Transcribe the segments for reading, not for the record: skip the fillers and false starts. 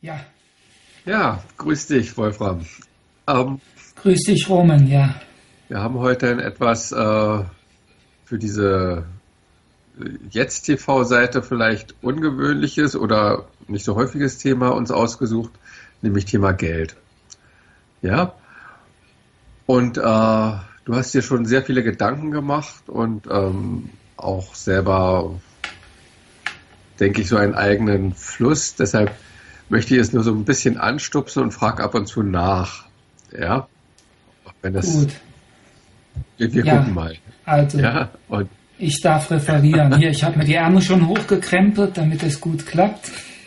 Ja, Ja, grüß dich, Wolfram. Ähm, grüß dich, Roman, ja. Wir haben heute ein etwas für diese Jetzt-TV-Seite vielleicht ungewöhnliches oder nicht so häufiges Thema uns ausgesucht, nämlich Thema Geld. Ja, und du hast dir schon sehr viele Gedanken gemacht und auch selber, denke ich, so einen eigenen Fluss. Deshalb möchte ich es nur so ein bisschen anstupsen und frage ab und zu nach. Ja, wenn es, Gut, wir gucken ja, mal. also Ja, und ich darf referieren. Hier, ich habe mir die Ärmel schon hochgekrempelt, damit es gut klappt.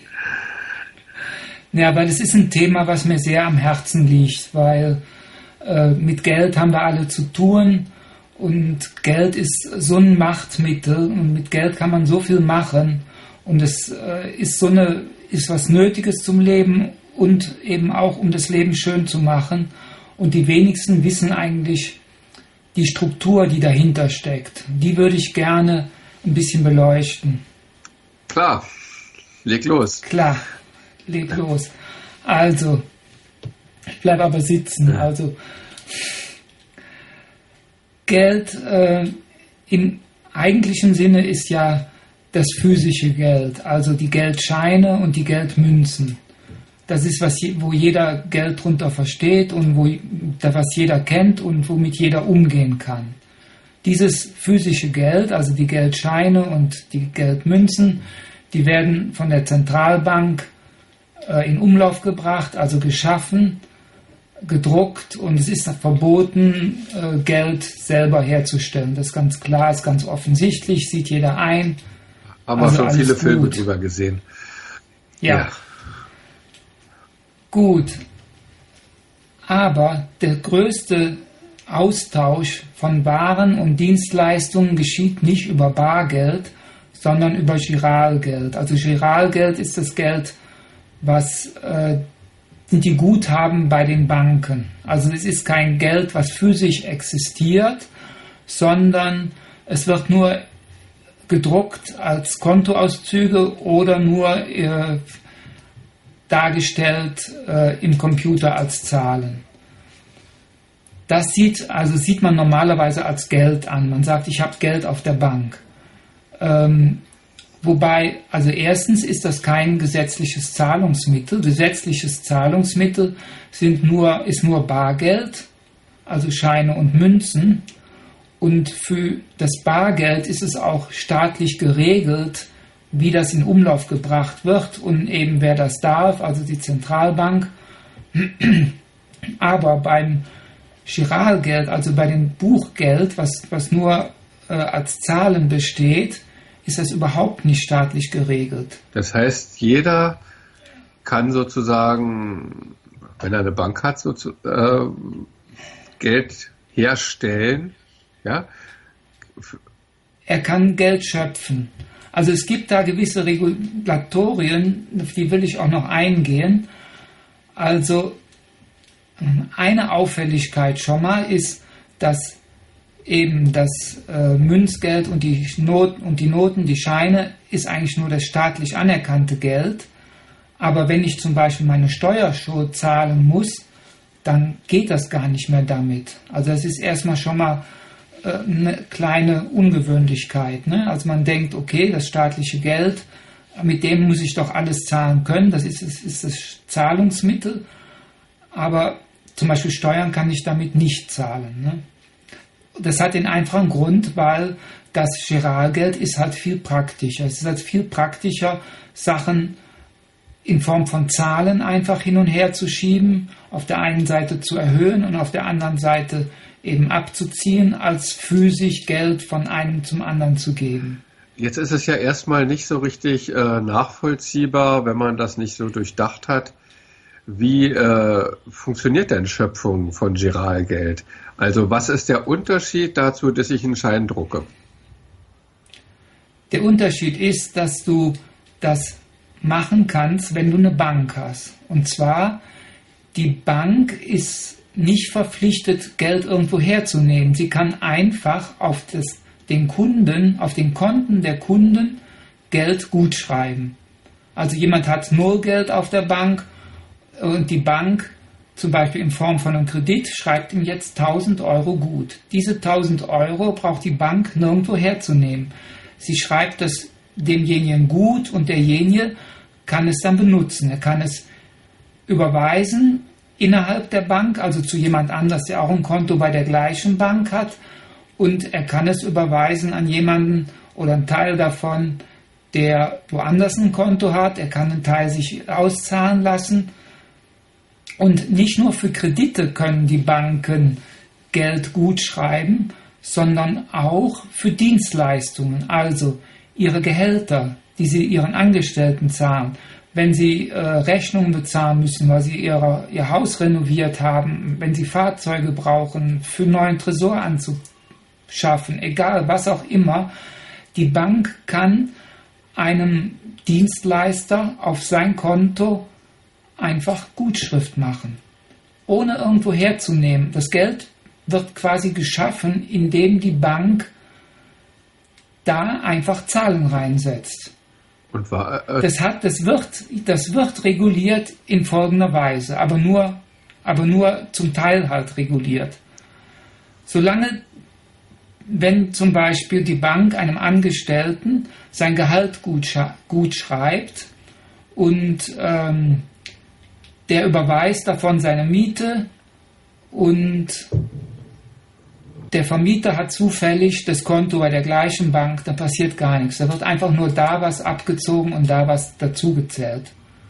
Ja, weil es ist ein Thema, was mir sehr am Herzen liegt, weil mit Geld haben wir alle zu tun und Geld ist so ein Machtmittel und mit Geld kann man so viel machen und es ist was Nötiges zum Leben und eben auch um das Leben schön zu machen und die wenigsten wissen eigentlich die Struktur, die dahinter steckt. Die würde ich gerne ein bisschen beleuchten. klar, leg los. Klar, leg los. Also, ich bleibe aber sitzen. Also, Geld im eigentlichen Sinne ist ja das physische Geld, also die Geldscheine und die Geldmünzen. Das ist, wo jeder Geld drunter versteht und was jeder kennt und womit jeder umgehen kann. Dieses physische Geld, also die Geldscheine und die Geldmünzen, die werden von der Zentralbank in Umlauf gebracht, also geschaffen, gedruckt und es ist verboten, Geld selber herzustellen. Das ist ganz klar, ist ganz offensichtlich, sieht jeder ein. Haben wir Also schon viele alles Filme gut. drüber gesehen. Ja, gut. Aber der größte Austausch von Waren und Dienstleistungen geschieht nicht über Bargeld, sondern über Giralgeld. Also Giralgeld ist das Geld, was sind die Guthaben bei den Banken. Also es ist kein Geld, was physisch existiert, sondern es wird nur gedruckt als Kontoauszüge oder nur dargestellt im Computer als Zahlen. Das sieht man normalerweise als Geld an. Man sagt, ich habe Geld auf der Bank. Wobei, also erstens ist das kein gesetzliches Zahlungsmittel. Gesetzliches Zahlungsmittel ist nur Bargeld, also Scheine und Münzen. Und für das Bargeld ist es auch staatlich geregelt, wie das in Umlauf gebracht wird und eben wer das darf, also die Zentralbank. Aber beim Giralgeld, also bei dem Buchgeld, was nur als Zahlen besteht, ist das überhaupt nicht staatlich geregelt. Das heißt, jeder kann sozusagen, wenn er eine Bank hat, Geld herstellen. Ja? Er kann Geld schöpfen. Also es gibt da gewisse Regulatorien, auf die will ich auch noch eingehen. Also eine Auffälligkeit schon mal ist, dass eben das Münzgeld und die Noten, die Scheine, ist eigentlich nur das staatlich anerkannte Geld. Aber wenn ich zum Beispiel meine Steuerschuld zahlen muss, dann geht das gar nicht mehr damit. Also das ist erstmal schon mal eine kleine Ungewöhnlichkeit. Ne? Also man denkt, okay, das staatliche Geld, mit dem muss ich doch alles zahlen können, das ist das Zahlungsmittel. Aber zum Beispiel Steuern kann ich damit nicht zahlen. Ne? Das hat den einfachen Grund, weil das Giralgeld ist halt viel praktischer. Es ist halt viel praktischer, Sachen in Form von Zahlen einfach hin und her zu schieben, auf der einen Seite zu erhöhen und auf der anderen Seite eben abzuziehen, als physisch Geld von einem zum anderen zu geben. Jetzt ist es ja erstmal nicht so richtig nachvollziehbar, wenn man das nicht so durchdacht hat. Wie funktioniert denn Schöpfung von Giralgeld? Also was ist der Unterschied dazu, dass ich einen Schein drucke? Der Unterschied ist, dass du das machen kannst, wenn du eine Bank hast. Und zwar, die Bank ist nicht verpflichtet, Geld irgendwo herzunehmen. Sie kann einfach auf den Konten der Kunden Geld gutschreiben. Also jemand hat null Geld auf der Bank und die Bank, zum Beispiel in Form von einem Kredit, schreibt ihm jetzt 1.000 Euro gut. Diese 1.000 Euro braucht die Bank nirgendwo herzunehmen. Sie schreibt das demjenigen gut und derjenige kann es dann benutzen. Er kann es überweisen innerhalb der Bank, also zu jemand anders, der auch ein Konto bei der gleichen Bank hat, und er kann es überweisen an jemanden oder einen Teil davon, der woanders ein Konto hat. Er kann einen Teil sich auszahlen lassen. Und nicht nur für Kredite können die Banken Geld gut schreiben, sondern auch für Dienstleistungen, also ihre Gehälter, die sie ihren Angestellten zahlen. Wenn sie Rechnungen bezahlen müssen, weil sie ihr Haus renoviert haben, wenn sie Fahrzeuge brauchen, für einen neuen Tresor anzuschaffen, egal was auch immer, die Bank kann einem Dienstleister auf sein Konto einfach Gutschrift machen, ohne irgendwo herzunehmen. Das Geld wird quasi geschaffen, indem die Bank da einfach Zahlen reinsetzt. Und das wird reguliert in folgender Weise, aber nur zum Teil halt reguliert. Solange, wenn zum Beispiel die Bank einem Angestellten sein Gehalt gut schreibt und der überweist davon seine Miete und der Vermieter hat zufällig das Konto bei der gleichen Bank, dann passiert gar nichts. Da wird einfach nur da was abgezogen und da was dazugezählt.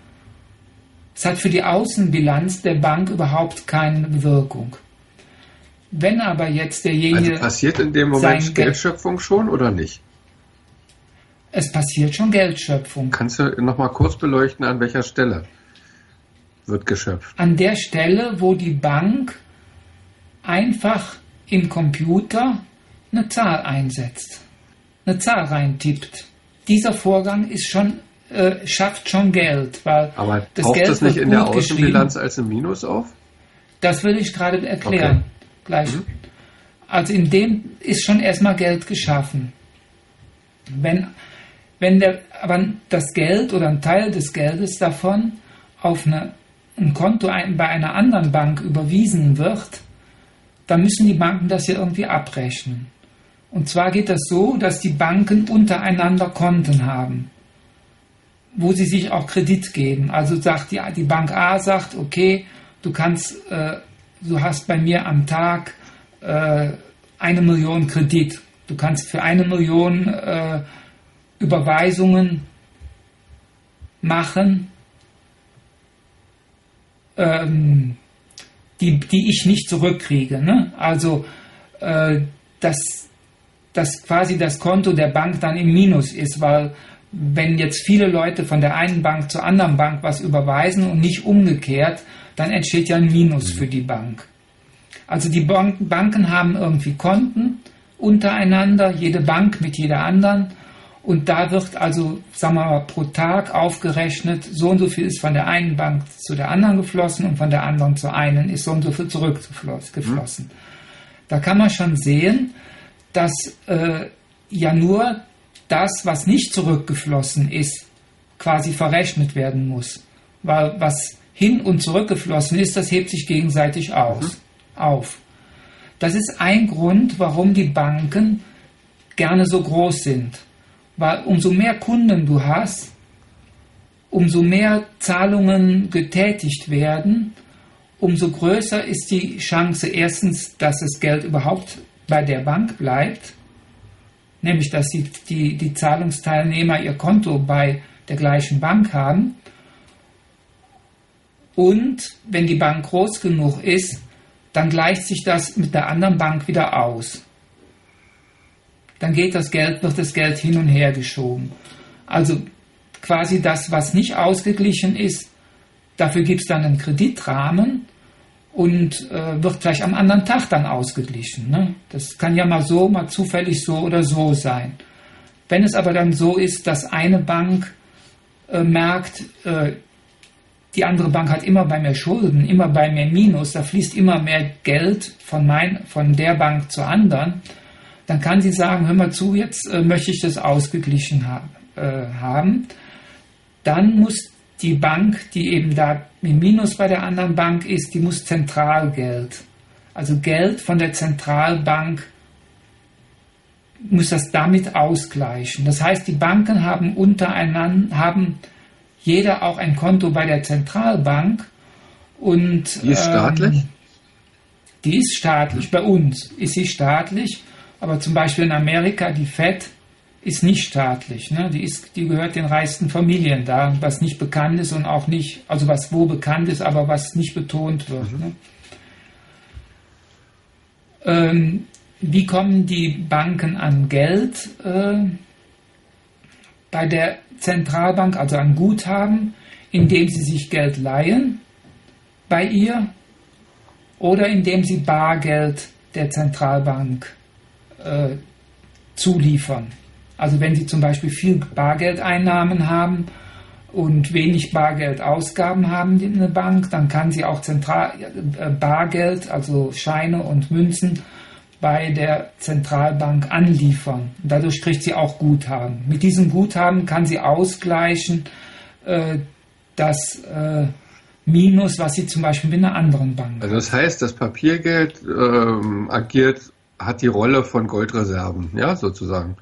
Es hat für die Außenbilanz der Bank überhaupt keine Wirkung. Wenn aber jetzt derjenige... Also passiert in dem Moment Geldschöpfung schon oder nicht? Es passiert schon Geldschöpfung. Kannst du nochmal kurz beleuchten, an welcher Stelle wird geschöpft? An der Stelle, wo die Bank einfach im Computer eine Zahl einsetzt, eine Zahl reintippt. Dieser Vorgang ist schon, schafft schon Geld, weil aber das taucht Geld das nicht wird in der gut Außenbilanz als ein Minus auf? Das will ich gerade erklären. Okay. Gleich. Also in dem ist schon erstmal Geld geschaffen. Wenn aber das Geld oder ein Teil des Geldes davon auf ein Konto bei einer anderen Bank überwiesen wird, dann müssen die Banken das ja irgendwie abrechnen. Und zwar geht das so, dass die Banken untereinander Konten haben, wo sie sich auch Kredit geben. Also sagt die Bank A sagt, okay, du hast bei mir am Tag 1 Million Kredit. Du kannst für 1 Million Überweisungen machen, die ich nicht zurückkriege. Ne? Also, dass quasi das Konto der Bank dann im Minus ist, weil wenn jetzt viele Leute von der einen Bank zur anderen Bank was überweisen und nicht umgekehrt, dann entsteht ja ein Minus für die Bank. Also die Banken haben irgendwie Konten untereinander, jede Bank mit jeder anderen. Und da wird also, sagen wir mal, pro Tag aufgerechnet, so und so viel ist von der einen Bank zu der anderen geflossen und von der anderen zur einen ist so und so viel zurückgeflossen. Da kann man schon sehen, dass ja nur das, was nicht zurückgeflossen ist, quasi verrechnet werden muss. Weil was hin und zurückgeflossen ist, das hebt sich gegenseitig auf. Das ist ein Grund, warum die Banken gerne so groß sind. Weil umso mehr Kunden du hast, umso mehr Zahlungen getätigt werden, umso größer ist die Chance erstens, dass das Geld überhaupt bei der Bank bleibt, nämlich dass die Zahlungsteilnehmer ihr Konto bei der gleichen Bank haben. Und wenn die Bank groß genug ist, dann gleicht sich das mit der anderen Bank wieder aus. Dann wird das Geld hin und her geschoben. Also quasi das, was nicht ausgeglichen ist, dafür gibt es dann einen Kreditrahmen und wird gleich am anderen Tag dann ausgeglichen. Ne? Das kann ja mal zufällig so oder so sein. Wenn es aber dann so ist, dass eine Bank merkt, die andere Bank hat immer bei mir Schulden, immer bei mir Minus, da fließt immer mehr Geld von der Bank zur anderen, dann kann sie sagen, hör mal zu, jetzt möchte ich das ausgeglichen haben. dann muss die Bank, die eben da im Minus bei der anderen Bank ist, die muss Zentralgeld, also Geld von der Zentralbank, muss das damit ausgleichen. Das heißt, die Banken haben untereinander, haben jeder auch ein Konto bei der Zentralbank und Die ist staatlich? Die ist staatlich. Bei uns ist sie staatlich, aber zum Beispiel in Amerika die Fed ist nicht staatlich. Ne? Die gehört den reichsten Familien da, was nicht bekannt ist und auch nicht, also was wo bekannt ist, aber was nicht betont wird. Ne? Wie kommen die Banken an Geld bei der Zentralbank, also an Guthaben, indem sie sich Geld leihen bei ihr oder indem sie Bargeld der Zentralbank zuliefern. Also wenn Sie zum Beispiel viel Bargeldeinnahmen haben und wenig Bargeldausgaben haben in der Bank, dann kann sie auch Bargeld, also Scheine und Münzen, bei der Zentralbank anliefern. Dadurch kriegt sie auch Guthaben. Mit diesem Guthaben kann sie ausgleichen das Minus, was sie zum Beispiel mit einer anderen Bank hat. Also das heißt, das Papiergeld hat die Rolle von Goldreserven, ja, sozusagen.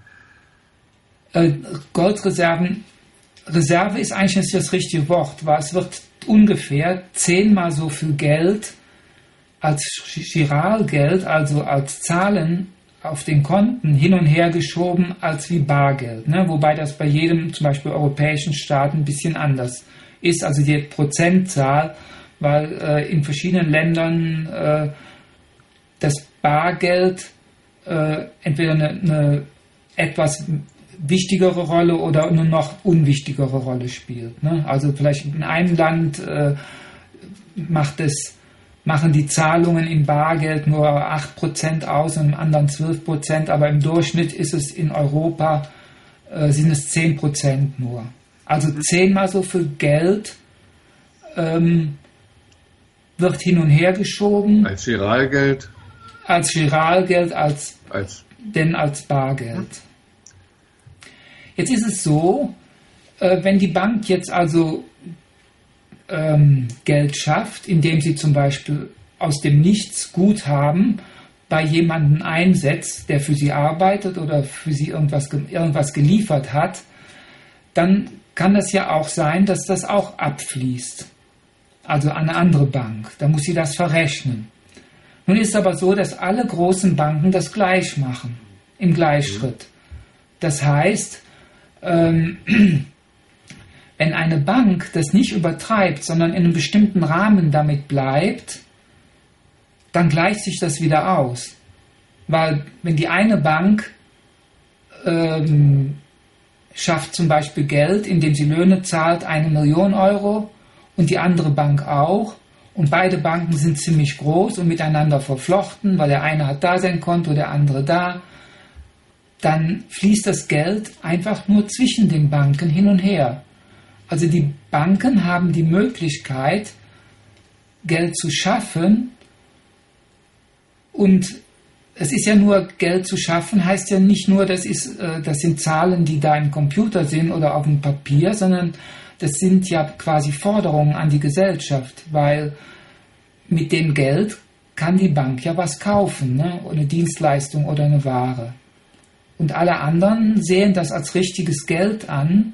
Goldreserven, Reserve ist eigentlich nicht das richtige Wort, weil es wird ungefähr 10-mal so viel Geld als Giralgeld, also als Zahlen auf den Konten hin und her geschoben als wie Bargeld. Ne? Wobei das bei jedem, zum Beispiel europäischen Staat, ein bisschen anders ist, also die Prozentzahl, weil in verschiedenen Ländern das Bargeld entweder eine etwas wichtigere Rolle oder eine noch unwichtigere Rolle spielt. Ne? Also vielleicht in einem Land machen die Zahlungen in Bargeld nur 8% aus und im anderen 12%, aber im Durchschnitt ist es in Europa, sind es 10% nur. Also 10-mal so viel Geld wird hin und her geschoben. Als Giralgeld? Als Giralgeld, als Bargeld. Jetzt ist es so, wenn die Bank jetzt also Geld schafft, indem sie zum Beispiel aus dem Nichts Guthaben bei jemandem einsetzt, der für sie arbeitet oder für sie irgendwas geliefert hat, dann kann das ja auch sein, dass das auch abfließt. Also an eine andere Bank. Da muss sie das verrechnen. Nun ist es aber so, dass alle großen Banken das gleich machen, im Gleichschritt. Das heißt, wenn eine Bank das nicht übertreibt, sondern in einem bestimmten Rahmen damit bleibt, dann gleicht sich das wieder aus. Weil wenn die eine Bank schafft zum Beispiel Geld, indem sie Löhne zahlt, 1 Million Euro, und die andere Bank auch, und beide Banken sind ziemlich groß und miteinander verflochten, weil der eine hat da sein Konto, der andere da, dann fließt das Geld einfach nur zwischen den Banken hin und her. Also die Banken haben die Möglichkeit, Geld zu schaffen, und es ist ja nur, Geld zu schaffen heißt ja nicht nur, das sind Zahlen, die da im Computer sind oder auf dem Papier, sondern das sind ja quasi Forderungen an die Gesellschaft, weil mit dem Geld kann die Bank ja was kaufen, ne? Eine Dienstleistung oder eine Ware. Und alle anderen sehen das als richtiges Geld an,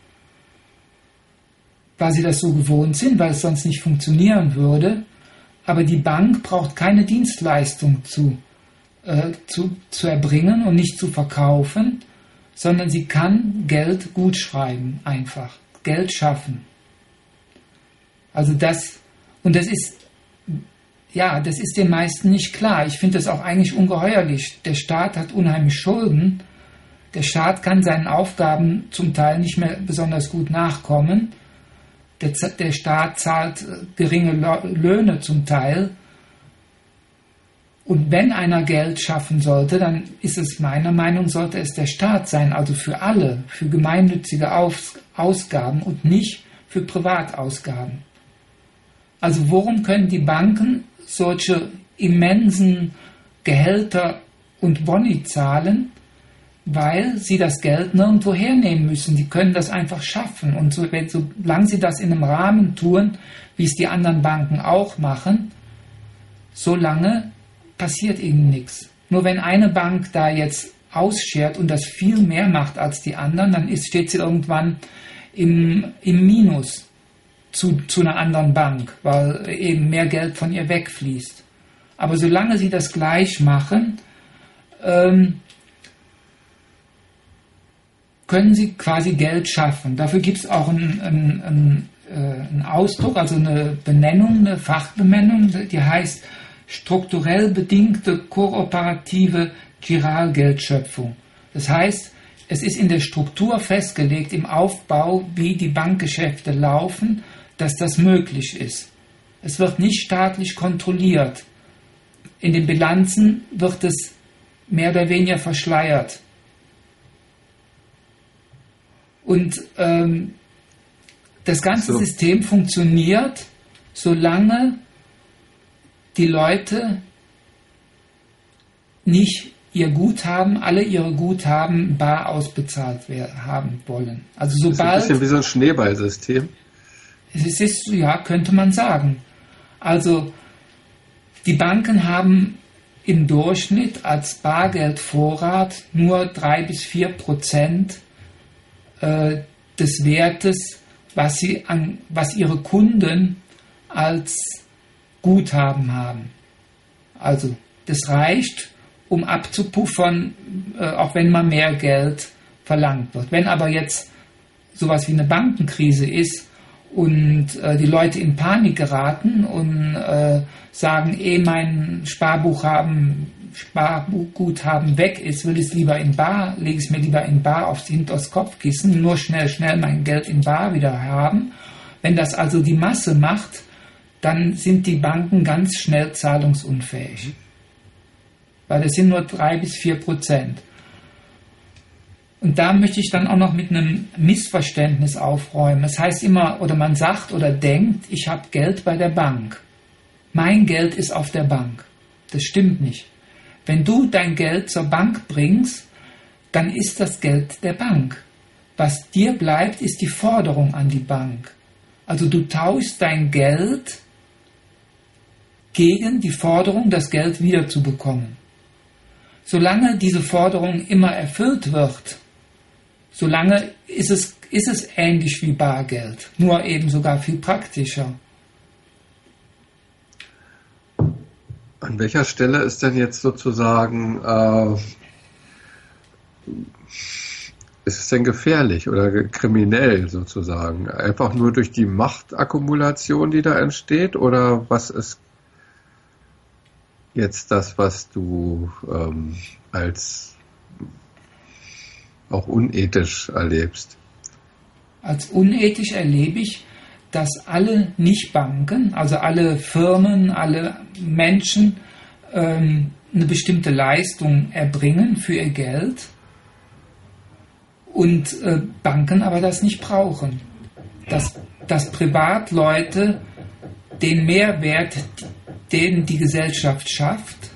weil sie das so gewohnt sind, weil es sonst nicht funktionieren würde. Aber die Bank braucht keine Dienstleistung zu erbringen und nicht zu verkaufen, sondern sie kann Geld gutschreiben, einfach. Geld schaffen. Also das ist den meisten nicht klar. Ich finde das auch eigentlich ungeheuerlich. Der Staat hat unheimlich Schulden. Der Staat kann seinen Aufgaben zum Teil nicht mehr besonders gut nachkommen. Der Staat zahlt geringe Löhne zum Teil. Und wenn einer Geld schaffen sollte, dann ist es meiner Meinung nach, sollte es der Staat sein, also für alle, für gemeinnützige Ausgaben und nicht für Privatausgaben. Also worum können die Banken solche immensen Gehälter und Boni zahlen, weil sie das Geld nirgendwo hernehmen müssen. Die können das einfach schaffen. Und solange sie das in einem Rahmen tun, wie es die anderen Banken auch machen, solange passiert ihnen nichts. Nur wenn eine Bank da jetzt ausschert und das viel mehr macht als die anderen, dann steht sie irgendwann im Minus zu einer anderen Bank, weil eben mehr Geld von ihr wegfließt. Aber solange sie das gleich machen, können sie quasi Geld schaffen. Dafür gibt es auch einen Ausdruck, also eine Benennung, eine Fachbenennung, die heißt strukturell bedingte kooperative Giralgeldschöpfung. Das heißt, es ist in der Struktur festgelegt, im Aufbau, wie die Bankgeschäfte laufen, dass das möglich ist. Es wird nicht staatlich kontrolliert. In den Bilanzen wird es mehr oder weniger verschleiert. Und das ganze System funktioniert, solange die Leute nicht alle ihre Guthaben bar ausbezahlt haben wollen. Also sobald, das ist ein bisschen wie so ein Schneeballsystem. Es ist, ja, könnte man sagen. Also die Banken haben im Durchschnitt als Bargeldvorrat nur 3-4% des Wertes, was ihre Kunden als Guthaben haben. Also das reicht, um abzupuffern, auch wenn mal mehr Geld verlangt wird. Wenn aber jetzt sowas wie eine Bankenkrise ist und die Leute in Panik geraten und sagen, mein Sparguthaben weg ist, lege es mir lieber in Bar hinters Kopfkissen, nur schnell mein Geld in Bar wieder haben. Wenn das also die Masse macht, dann sind die Banken ganz schnell zahlungsunfähig. Weil das sind nur 3-4%. Und da möchte ich dann auch noch mit einem Missverständnis aufräumen. Es heißt immer, oder man sagt oder denkt, ich habe Geld bei der Bank. Mein Geld ist auf der Bank. Das stimmt nicht. Wenn du dein Geld zur Bank bringst, dann ist das Geld der Bank. Was dir bleibt, ist die Forderung an die Bank. Also du tauschst dein Geld gegen die Forderung, das Geld wiederzubekommen. Solange diese Forderung immer erfüllt wird, solange ist es ähnlich wie Bargeld, nur eben sogar viel praktischer. An welcher Stelle ist denn jetzt sozusagen, ist es denn gefährlich oder kriminell sozusagen? Einfach nur durch die Machtakkumulation, die da entsteht, oder was ist jetzt das, was du als auch unethisch erlebst? Als unethisch erlebe ich, dass alle Nichtbanken, also alle Firmen, alle Menschen eine bestimmte Leistung erbringen für ihr Geld und Banken aber das nicht brauchen. Dass Privatleute den Mehrwert, den die Gesellschaft schafft,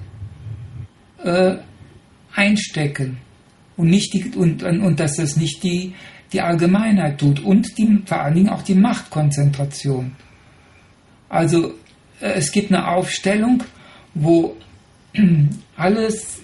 einstecken und dass das nicht die Allgemeinheit tut und vor allen Dingen auch die Machtkonzentration. Also es gibt eine Aufstellung, wo alles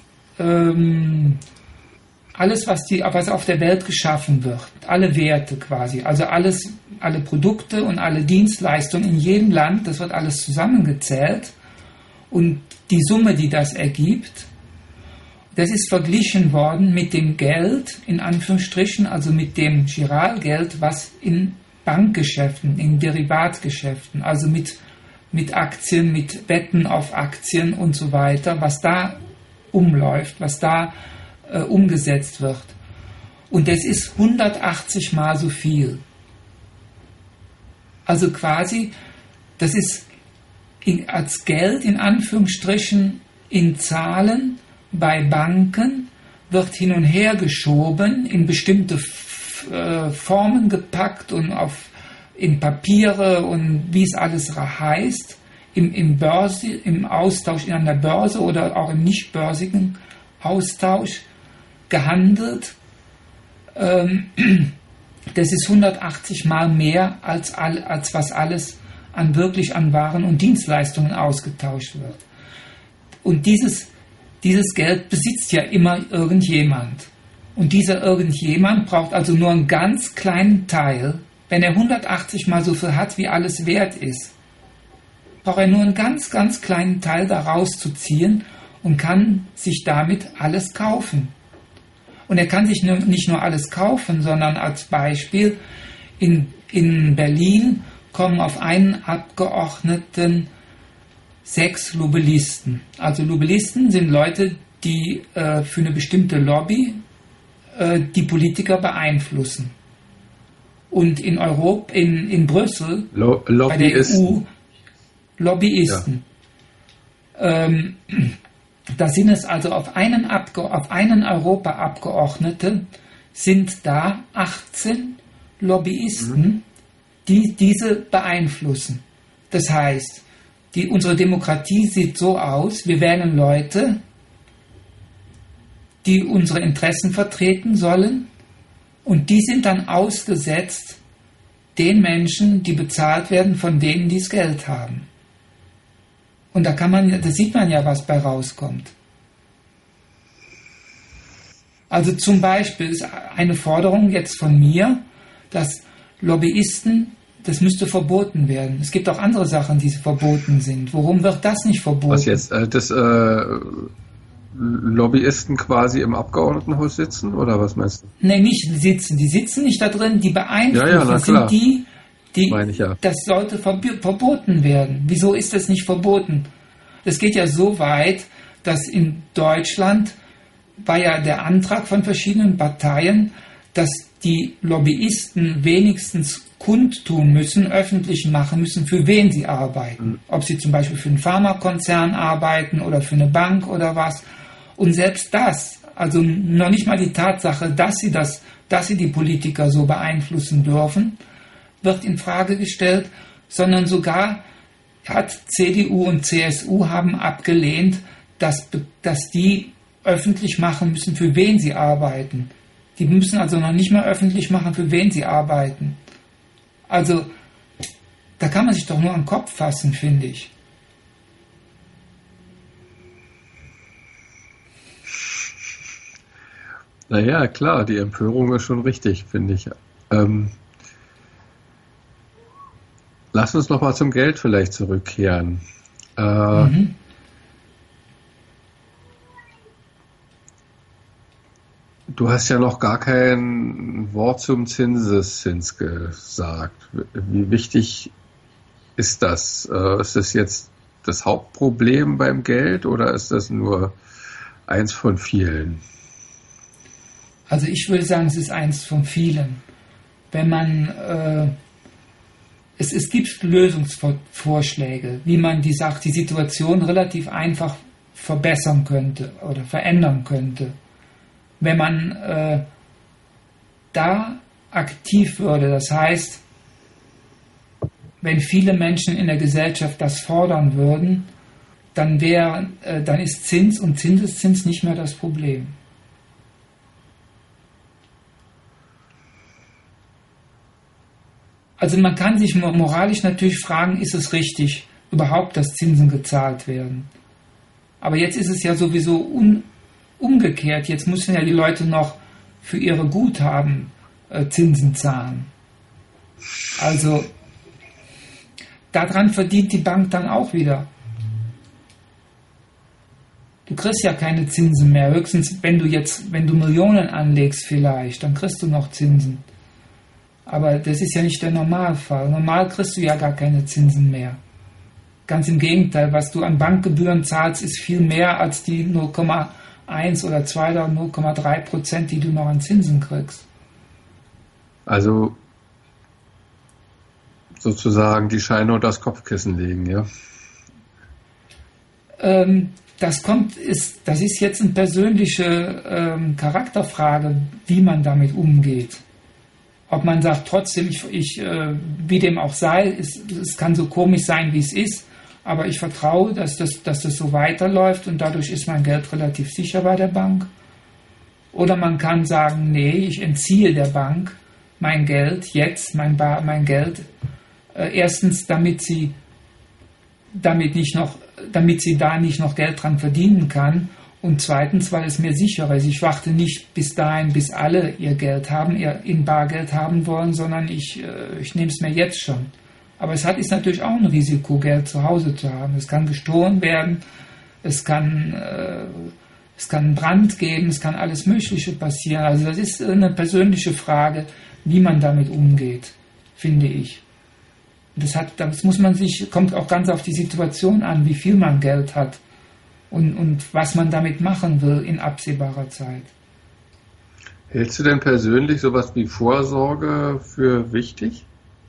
was auf der Welt geschaffen wird, alle Werte quasi, also alle Produkte und alle Dienstleistungen in jedem Land, das wird alles zusammengezählt und die Summe, die das ergibt, das ist verglichen worden mit dem Geld, in Anführungsstrichen, also mit dem Giralgeld, was in Bankgeschäften, in Derivatgeschäften, also mit Aktien, mit Wetten auf Aktien und so weiter, was da umläuft, was da umgesetzt wird. Und das ist 180 Mal so viel. Also quasi, das ist als Geld in Anführungsstrichen in Zahlen bei Banken, wird hin und her geschoben, in bestimmte Formen gepackt und in Papiere und wie es alles heißt, im Austausch in einer Börse oder auch im nicht börsigen Austausch. gehandelt. Das ist 180 Mal mehr als was alles wirklich an Waren und Dienstleistungen ausgetauscht wird. Und dieses Geld besitzt ja immer irgendjemand. Und dieser irgendjemand braucht also nur einen ganz kleinen Teil. Wenn er 180 Mal so viel hat, wie alles wert ist, braucht er nur einen ganz, ganz kleinen Teil daraus zu ziehen und kann sich damit alles kaufen. Und er kann sich nicht nur alles kaufen, sondern als Beispiel in Berlin kommen auf einen Abgeordneten 6 Lobbyisten. Also Lobbyisten sind Leute, die für eine bestimmte Lobby die Politiker beeinflussen. Und in Europa, in Brüssel, bei der EU, Lobbyisten. Ja. Da sind es also auf einen Europaabgeordneten sind da 18 Lobbyisten, die diese beeinflussen. Das heißt, unsere Demokratie sieht so aus, wir wählen Leute, die unsere Interessen vertreten sollen, und die sind dann ausgesetzt den Menschen, die bezahlt werden von denen, die das Geld haben. Und da sieht man ja, was bei rauskommt. Also zum Beispiel ist eine Forderung jetzt von mir, dass Lobbyisten, das müsste verboten werden. Es gibt auch andere Sachen, die verboten sind. Warum wird das nicht verboten? Was jetzt? Lobbyisten quasi im Abgeordnetenhaus sitzen, oder was meinst du? Nee, nicht sitzen. Die sitzen nicht da drin, die beeinflussen. Sind die das sollte verboten werden. Wieso ist das nicht verboten? Es geht ja so weit, dass in Deutschland war ja der Antrag von verschiedenen Parteien, dass die Lobbyisten wenigstens kundtun müssen, öffentlich machen müssen, für wen sie arbeiten. Ob sie zum Beispiel für einen Pharmakonzern arbeiten oder für eine Bank oder was. Und selbst das, also noch nicht mal die Tatsache, dass sie die Politiker so beeinflussen dürfen, wird in Frage gestellt, sondern sogar hat CDU und CSU haben abgelehnt, dass die öffentlich machen müssen, für wen sie arbeiten. Die müssen also noch nicht mal öffentlich machen, für wen sie arbeiten. Also, da kann man sich doch nur an den Kopf fassen, finde ich. Naja, klar, die Empörung ist schon richtig, finde ich. Lass uns nochmal zum Geld vielleicht zurückkehren. Du hast ja noch gar kein Wort zum Zinseszins gesagt. Wie wichtig ist das? Ist das jetzt das Hauptproblem beim Geld oder ist das nur eins von vielen? Also ich würde sagen, es ist eins von vielen. Wenn man es gibt Lösungsvorschläge, wie man die Situation relativ einfach verbessern könnte oder verändern könnte. Wenn man da aktiv würde, das heißt, wenn viele Menschen in der Gesellschaft das fordern würden, dann ist Zins und Zinseszins nicht mehr das Problem. Also man kann sich moralisch natürlich fragen, ist es richtig, überhaupt, dass Zinsen gezahlt werden? Aber jetzt ist es ja sowieso umgekehrt. Jetzt müssen ja die Leute noch für ihre Guthaben Zinsen zahlen. Also daran verdient die Bank dann auch wieder. Du kriegst ja keine Zinsen mehr. Höchstens, wenn du Millionen anlegst vielleicht, dann kriegst du noch Zinsen. Aber das ist ja nicht der Normalfall. Normal kriegst du ja gar keine Zinsen mehr. Ganz im Gegenteil, was du an Bankgebühren zahlst, ist viel mehr als die 0,1 oder 2 oder 0,3%, die du noch an Zinsen kriegst. Also sozusagen die Scheine unter das Kopfkissen legen, ja? Das ist jetzt eine persönliche Charakterfrage, wie man damit umgeht. Ob man sagt, trotzdem, wie dem auch sei, es kann so komisch sein, wie es ist, aber ich vertraue, dass das so weiterläuft und dadurch ist mein Geld relativ sicher bei der Bank. Oder man kann sagen, nee, ich entziehe der Bank mein Geld, jetzt mein Geld, erstens, damit sie da nicht noch Geld dran verdienen kann, und zweitens, weil es mir sicherer ist. Ich warte nicht bis dahin, bis alle ihr Geld haben, in Bargeld haben wollen, sondern ich nehme es mir jetzt schon. Aber ist natürlich auch ein Risiko, Geld zu Hause zu haben. Es kann gestohlen werden, es kann einen Brand geben, es kann alles Mögliche passieren. Also das ist eine persönliche Frage, wie man damit umgeht, finde ich. Das kommt auch ganz auf die Situation an, wie viel man Geld hat und was man damit machen will in absehbarer Zeit. Hältst du denn persönlich sowas wie Vorsorge für wichtig?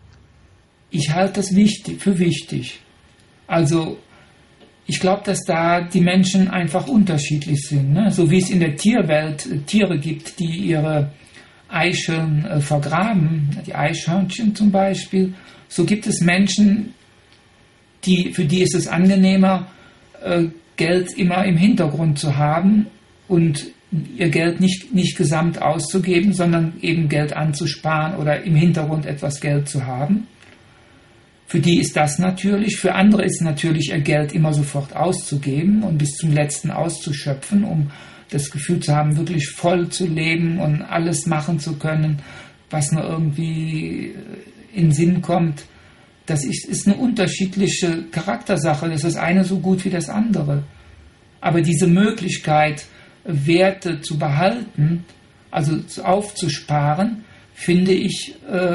Ich halte das für wichtig. Also ich glaube, dass da die Menschen einfach unterschiedlich sind. Ne? So wie es in der Tierwelt Tiere gibt, die ihre Eicheln vergraben, die Eichhörnchen zum Beispiel, so gibt es Menschen, für die ist es angenehmer, Geld immer im Hintergrund zu haben und ihr Geld nicht gesamt auszugeben, sondern eben Geld anzusparen oder im Hintergrund etwas Geld zu haben. Für die ist das natürlich, für andere ist natürlich ihr Geld immer sofort auszugeben und bis zum Letzten auszuschöpfen, um das Gefühl zu haben, wirklich voll zu leben und alles machen zu können, was nur irgendwie in den Sinn kommt. Das ist eine unterschiedliche Charaktersache. Das ist das eine so gut wie das andere. Aber diese Möglichkeit, Werte zu behalten, also aufzusparen, finde ich,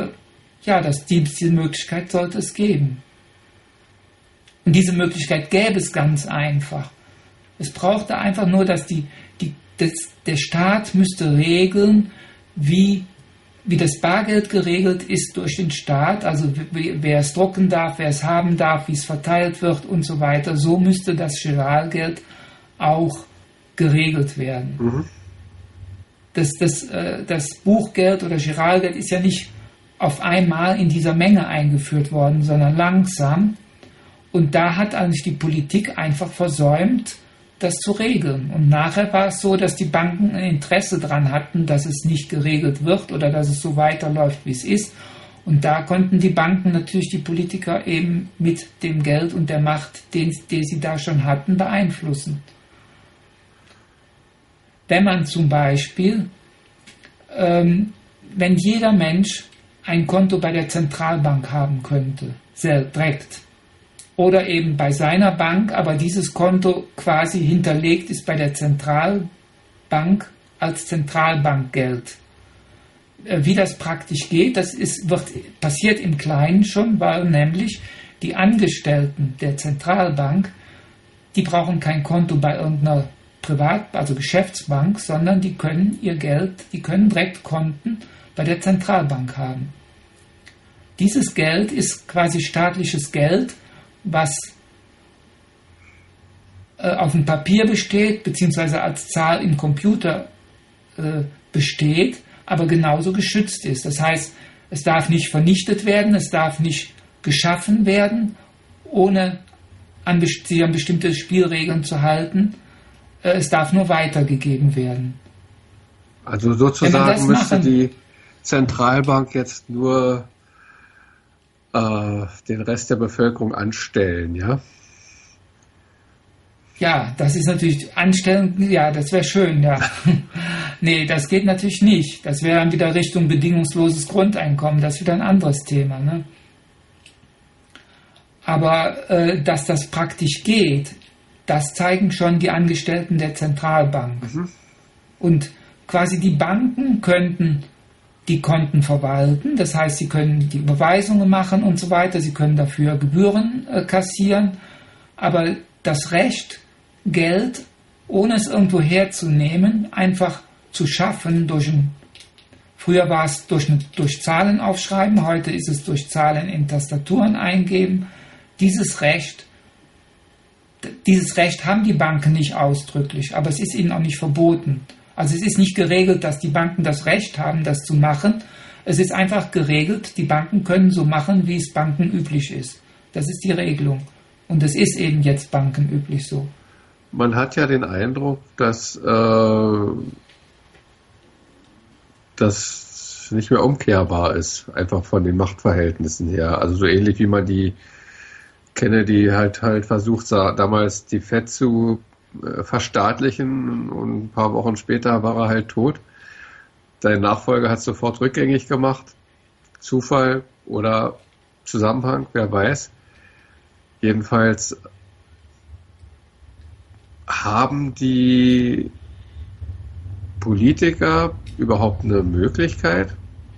diese Möglichkeit sollte es geben. Und diese Möglichkeit gäbe es ganz einfach. Es brauchte einfach nur, dass der Staat müsste regeln, wie das Bargeld geregelt ist durch den Staat, also wer es drucken darf, wer es haben darf, wie es verteilt wird und so weiter. So müsste das Giralgeld auch geregelt werden. Mhm. Das Buchgeld oder Giralgeld ist ja nicht auf einmal in dieser Menge eingeführt worden, sondern langsam. Und da hat eigentlich die Politik einfach versäumt, das zu regeln. Und nachher war es so, dass die Banken ein Interesse daran hatten, dass es nicht geregelt wird oder dass es so weiterläuft, wie es ist. Und da konnten die Banken natürlich die Politiker eben mit dem Geld und der Macht, die sie da schon hatten, beeinflussen. Wenn man zum Beispiel, wenn jeder Mensch ein Konto bei der Zentralbank haben könnte, direkt, oder eben bei seiner Bank, aber dieses Konto quasi hinterlegt ist bei der Zentralbank als Zentralbankgeld. Wie das praktisch geht, passiert im Kleinen schon, weil nämlich die Angestellten der Zentralbank, die brauchen kein Konto bei irgendeiner also Geschäftsbank, sondern die können direkt Konten bei der Zentralbank haben. Dieses Geld ist quasi staatliches Geld, was auf dem Papier besteht, beziehungsweise als Zahl im Computer besteht, aber genauso geschützt ist. Das heißt, es darf nicht vernichtet werden, es darf nicht geschaffen werden, ohne sich an bestimmte Spielregeln zu halten. Es darf nur weitergegeben werden. Also sozusagen müsste die Zentralbank jetzt nur den Rest der Bevölkerung anstellen, ja? Ja, das ist natürlich anstellen, ja, das wäre schön, ja. Nee, das geht natürlich nicht. Das wäre dann wieder Richtung bedingungsloses Grundeinkommen, das ist wieder ein anderes Thema, ne? Aber dass das praktisch geht, das zeigen schon die Angestellten der Zentralbank. Mhm. Und quasi die Banken könnten die Konten verwalten, das heißt, sie können die Überweisungen machen und so weiter, sie können dafür Gebühren kassieren, aber das Recht, Geld, ohne es irgendwo herzunehmen, einfach zu schaffen früher war es durch Zahlen aufschreiben, heute ist es durch Zahlen in Tastaturen eingeben. Dieses Recht haben die Banken nicht ausdrücklich, aber es ist ihnen auch nicht verboten. Also es ist nicht geregelt, dass die Banken das Recht haben, das zu machen. Es ist einfach geregelt, die Banken können so machen, wie es bankenüblich ist. Das ist die Regelung. Und es ist eben jetzt bankenüblich so. Man hat ja den Eindruck, dass das nicht mehr umkehrbar ist, einfach von den Machtverhältnissen her. Also so ähnlich wie man die Kennedy halt versucht, damals die Fed zu verstaatlichen und ein paar Wochen später war er halt tot. Sein Nachfolger hat es sofort rückgängig gemacht. Zufall oder Zusammenhang, wer weiß. Jedenfalls haben die Politiker überhaupt eine Möglichkeit,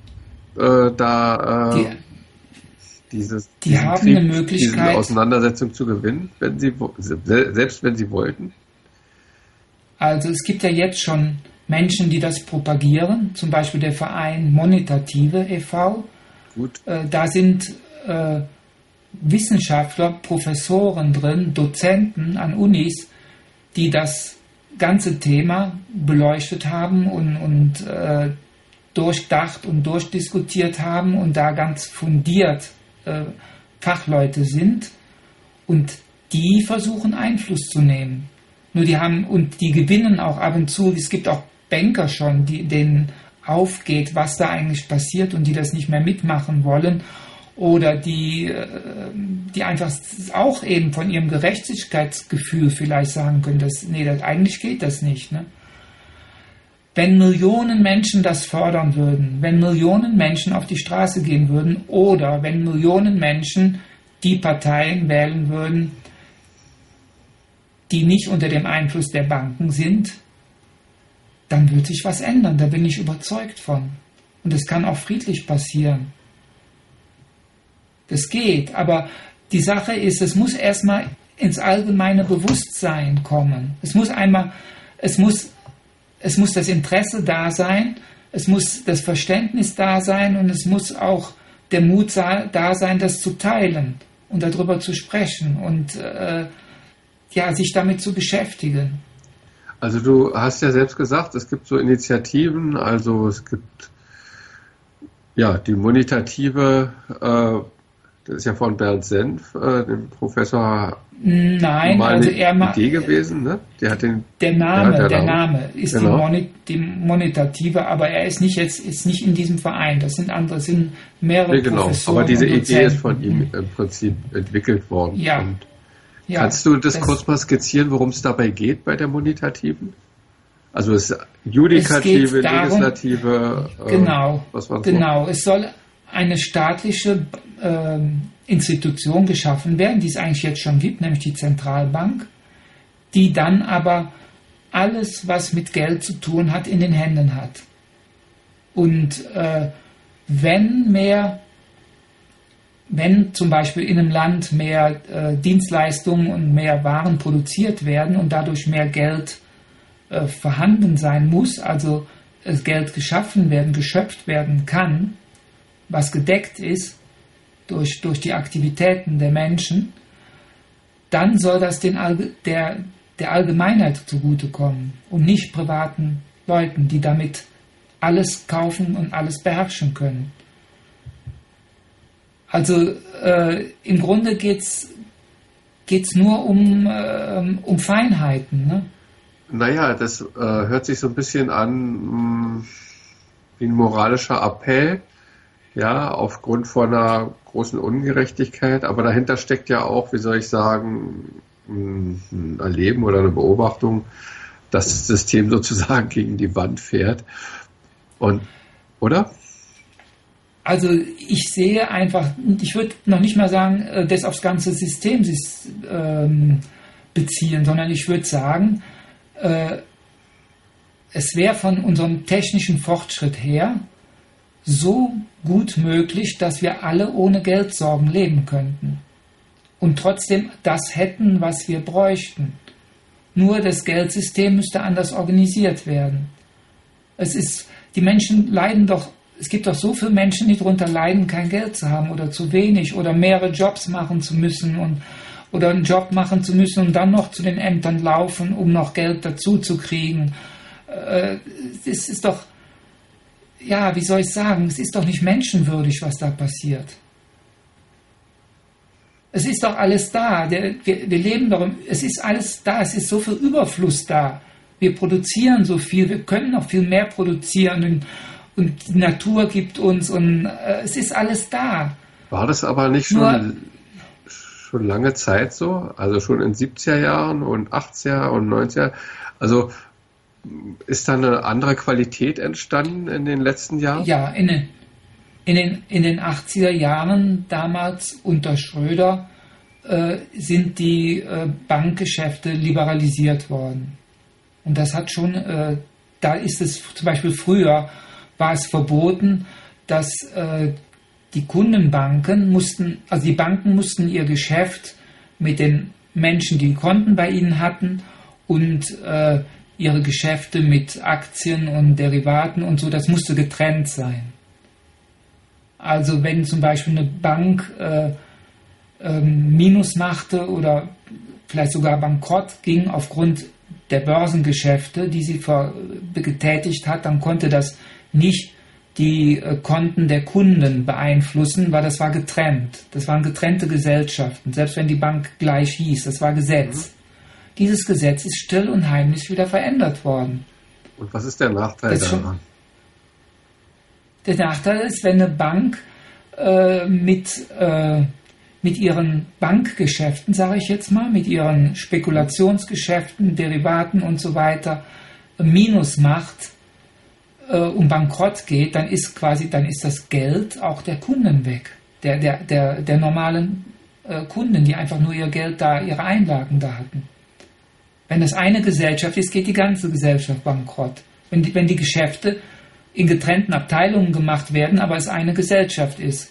diese Auseinandersetzung zu gewinnen, selbst wenn sie wollten? Also es gibt ja jetzt schon Menschen, die das propagieren, zum Beispiel der Verein Monetative e.V. Gut. Da sind Wissenschaftler, Professoren drin, Dozenten an Unis, die das ganze Thema beleuchtet haben und durchdacht und durchdiskutiert haben und da ganz fundiert Fachleute sind und die versuchen Einfluss zu nehmen. Nur die gewinnen auch ab und zu, es gibt auch Banker schon, denen aufgeht, was da eigentlich passiert und die das nicht mehr mitmachen wollen oder die einfach auch eben von ihrem Gerechtigkeitsgefühl vielleicht sagen können, eigentlich geht das nicht. Ne? Wenn Millionen Menschen das fordern würden, wenn Millionen Menschen auf die Straße gehen würden oder wenn Millionen Menschen die Parteien wählen würden, die nicht unter dem Einfluss der Banken sind, dann wird sich was ändern, da bin ich überzeugt von. Und das kann auch friedlich passieren. Das geht, aber die Sache ist, es muss erstmal ins allgemeine Bewusstsein kommen. Es muss das Interesse da sein, es muss das Verständnis da sein und es muss auch der Mut da sein, das zu teilen und darüber zu sprechen und sich damit zu beschäftigen. Also du hast ja selbst gesagt, es gibt so Initiativen, also es gibt die Monetative, das ist ja von Bernd Senf, dem Professor. Nein, also er Idee gewesen, ne? Der Name ist genau. Die Monetative, aber er ist nicht in diesem Verein. Das sind mehrere Professoren. Aber diese Idee ist von ihm im Prinzip entwickelt worden. Ja. Kannst du das kurz mal skizzieren, worum es dabei geht bei der Monetativen? Also es ist Judikative, Legislative. Genau. Es soll eine staatliche Institution geschaffen werden, die es eigentlich jetzt schon gibt, nämlich die Zentralbank, die dann aber alles, was mit Geld zu tun hat, in den Händen hat. Und wenn zum Beispiel in einem Land mehr Dienstleistungen und mehr Waren produziert werden und dadurch mehr Geld vorhanden sein muss, also Geld geschöpft werden kann, was gedeckt ist durch die Aktivitäten der Menschen, dann soll das der Allgemeinheit zugutekommen und nicht privaten Leuten, die damit alles kaufen und alles beherrschen können. Also im Grunde geht's nur um Feinheiten. Ne? Naja, das hört sich so ein bisschen an wie ein moralischer Appell, ja, aufgrund von einer großen Ungerechtigkeit, aber dahinter steckt ja auch, wie soll ich sagen, ein Erleben oder eine Beobachtung, dass das System sozusagen gegen die Wand fährt. Oder? Also ich sehe einfach, ich würde noch nicht mal sagen, das aufs ganze System beziehen, sondern ich würde sagen, es wäre von unserem technischen Fortschritt her so gut möglich, dass wir alle ohne Geldsorgen leben könnten und trotzdem das hätten, was wir bräuchten. Nur das Geldsystem müsste anders organisiert werden. Die Menschen leiden doch, es gibt doch so viele Menschen, die darunter leiden, kein Geld zu haben oder zu wenig oder mehrere Jobs machen zu müssen oder einen Job machen zu müssen und dann noch zu den Ämtern laufen, um noch Geld dazu zu kriegen. Es ist doch, wie soll ich sagen, es ist doch nicht menschenwürdig, was da passiert. Es ist doch alles da. Wir leben doch, es ist alles da, es ist so viel Überfluss da. Wir produzieren so viel, wir können noch viel mehr produzieren und die Natur gibt uns und es ist alles da. War das aber nicht schon lange Zeit so? Also schon in 70er Jahren und 80er und 90er? Also ist da eine andere Qualität entstanden in den letzten Jahren? Ja, in den 80er Jahren, damals unter Schröder, sind die Bankgeschäfte liberalisiert worden. Und das hat schon, da ist es zum Beispiel früher, war es verboten, dass die Kundenbanken die Banken mussten ihr Geschäft mit den Menschen, die Konten bei ihnen hatten und ihre Geschäfte mit Aktien und Derivaten und so, das musste getrennt sein. Also wenn zum Beispiel eine Bank Minus machte oder vielleicht sogar bankrott ging aufgrund der Börsengeschäfte, die sie getätigt hat, dann konnte das nicht die Konten der Kunden beeinflussen, weil das war getrennt. Das waren getrennte Gesellschaften, selbst wenn die Bank gleich hieß. Das war Gesetz. Dieses Gesetz ist still und heimlich wieder verändert worden. Und was ist der Nachteil daran? Der Nachteil ist, wenn eine Bank mit ihren Bankgeschäften, sage ich jetzt mal, mit ihren Spekulationsgeschäften, Derivaten und so weiter Minus macht und bankrott geht, dann ist das Geld auch der Kunden weg, der normalen Kunden, die einfach nur ihr Geld da, ihre Einlagen da hatten. Wenn das eine Gesellschaft ist, geht die ganze Gesellschaft bankrott. Wenn die Geschäfte in getrennten Abteilungen gemacht werden, aber es eine Gesellschaft ist.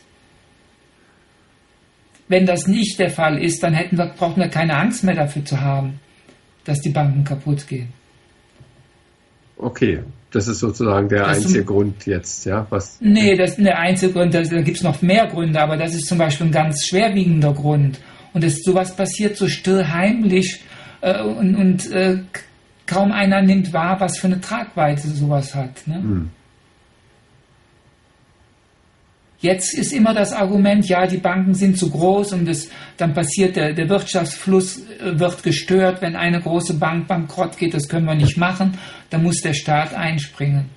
Wenn das nicht der Fall ist, dann brauchen wir keine Angst mehr dafür zu haben, dass die Banken kaputt gehen. Okay, das ist sozusagen der einzige Grund jetzt, ja? Nee, das ist der einzige Grund, da gibt es noch mehr Gründe, aber das ist zum Beispiel ein ganz schwerwiegender Grund. Und sowas passiert so still heimlich und kaum einer nimmt wahr, was für eine Tragweite sowas hat. Ne? Jetzt ist immer das Argument, ja, die Banken sind zu groß und dann passiert der Wirtschaftsfluss wird gestört, wenn eine große Bank bankrott geht, das können wir nicht machen, dann muss der Staat einspringen.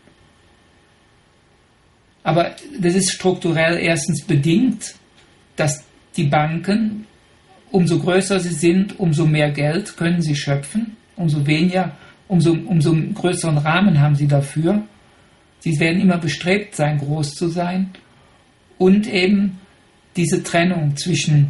Aber das ist strukturell erstens bedingt, dass die Banken, umso größer sie sind, umso mehr Geld können sie schöpfen, umso weniger, umso größeren Rahmen haben sie dafür. Sie werden immer bestrebt sein, groß zu sein. Und eben diese Trennung zwischen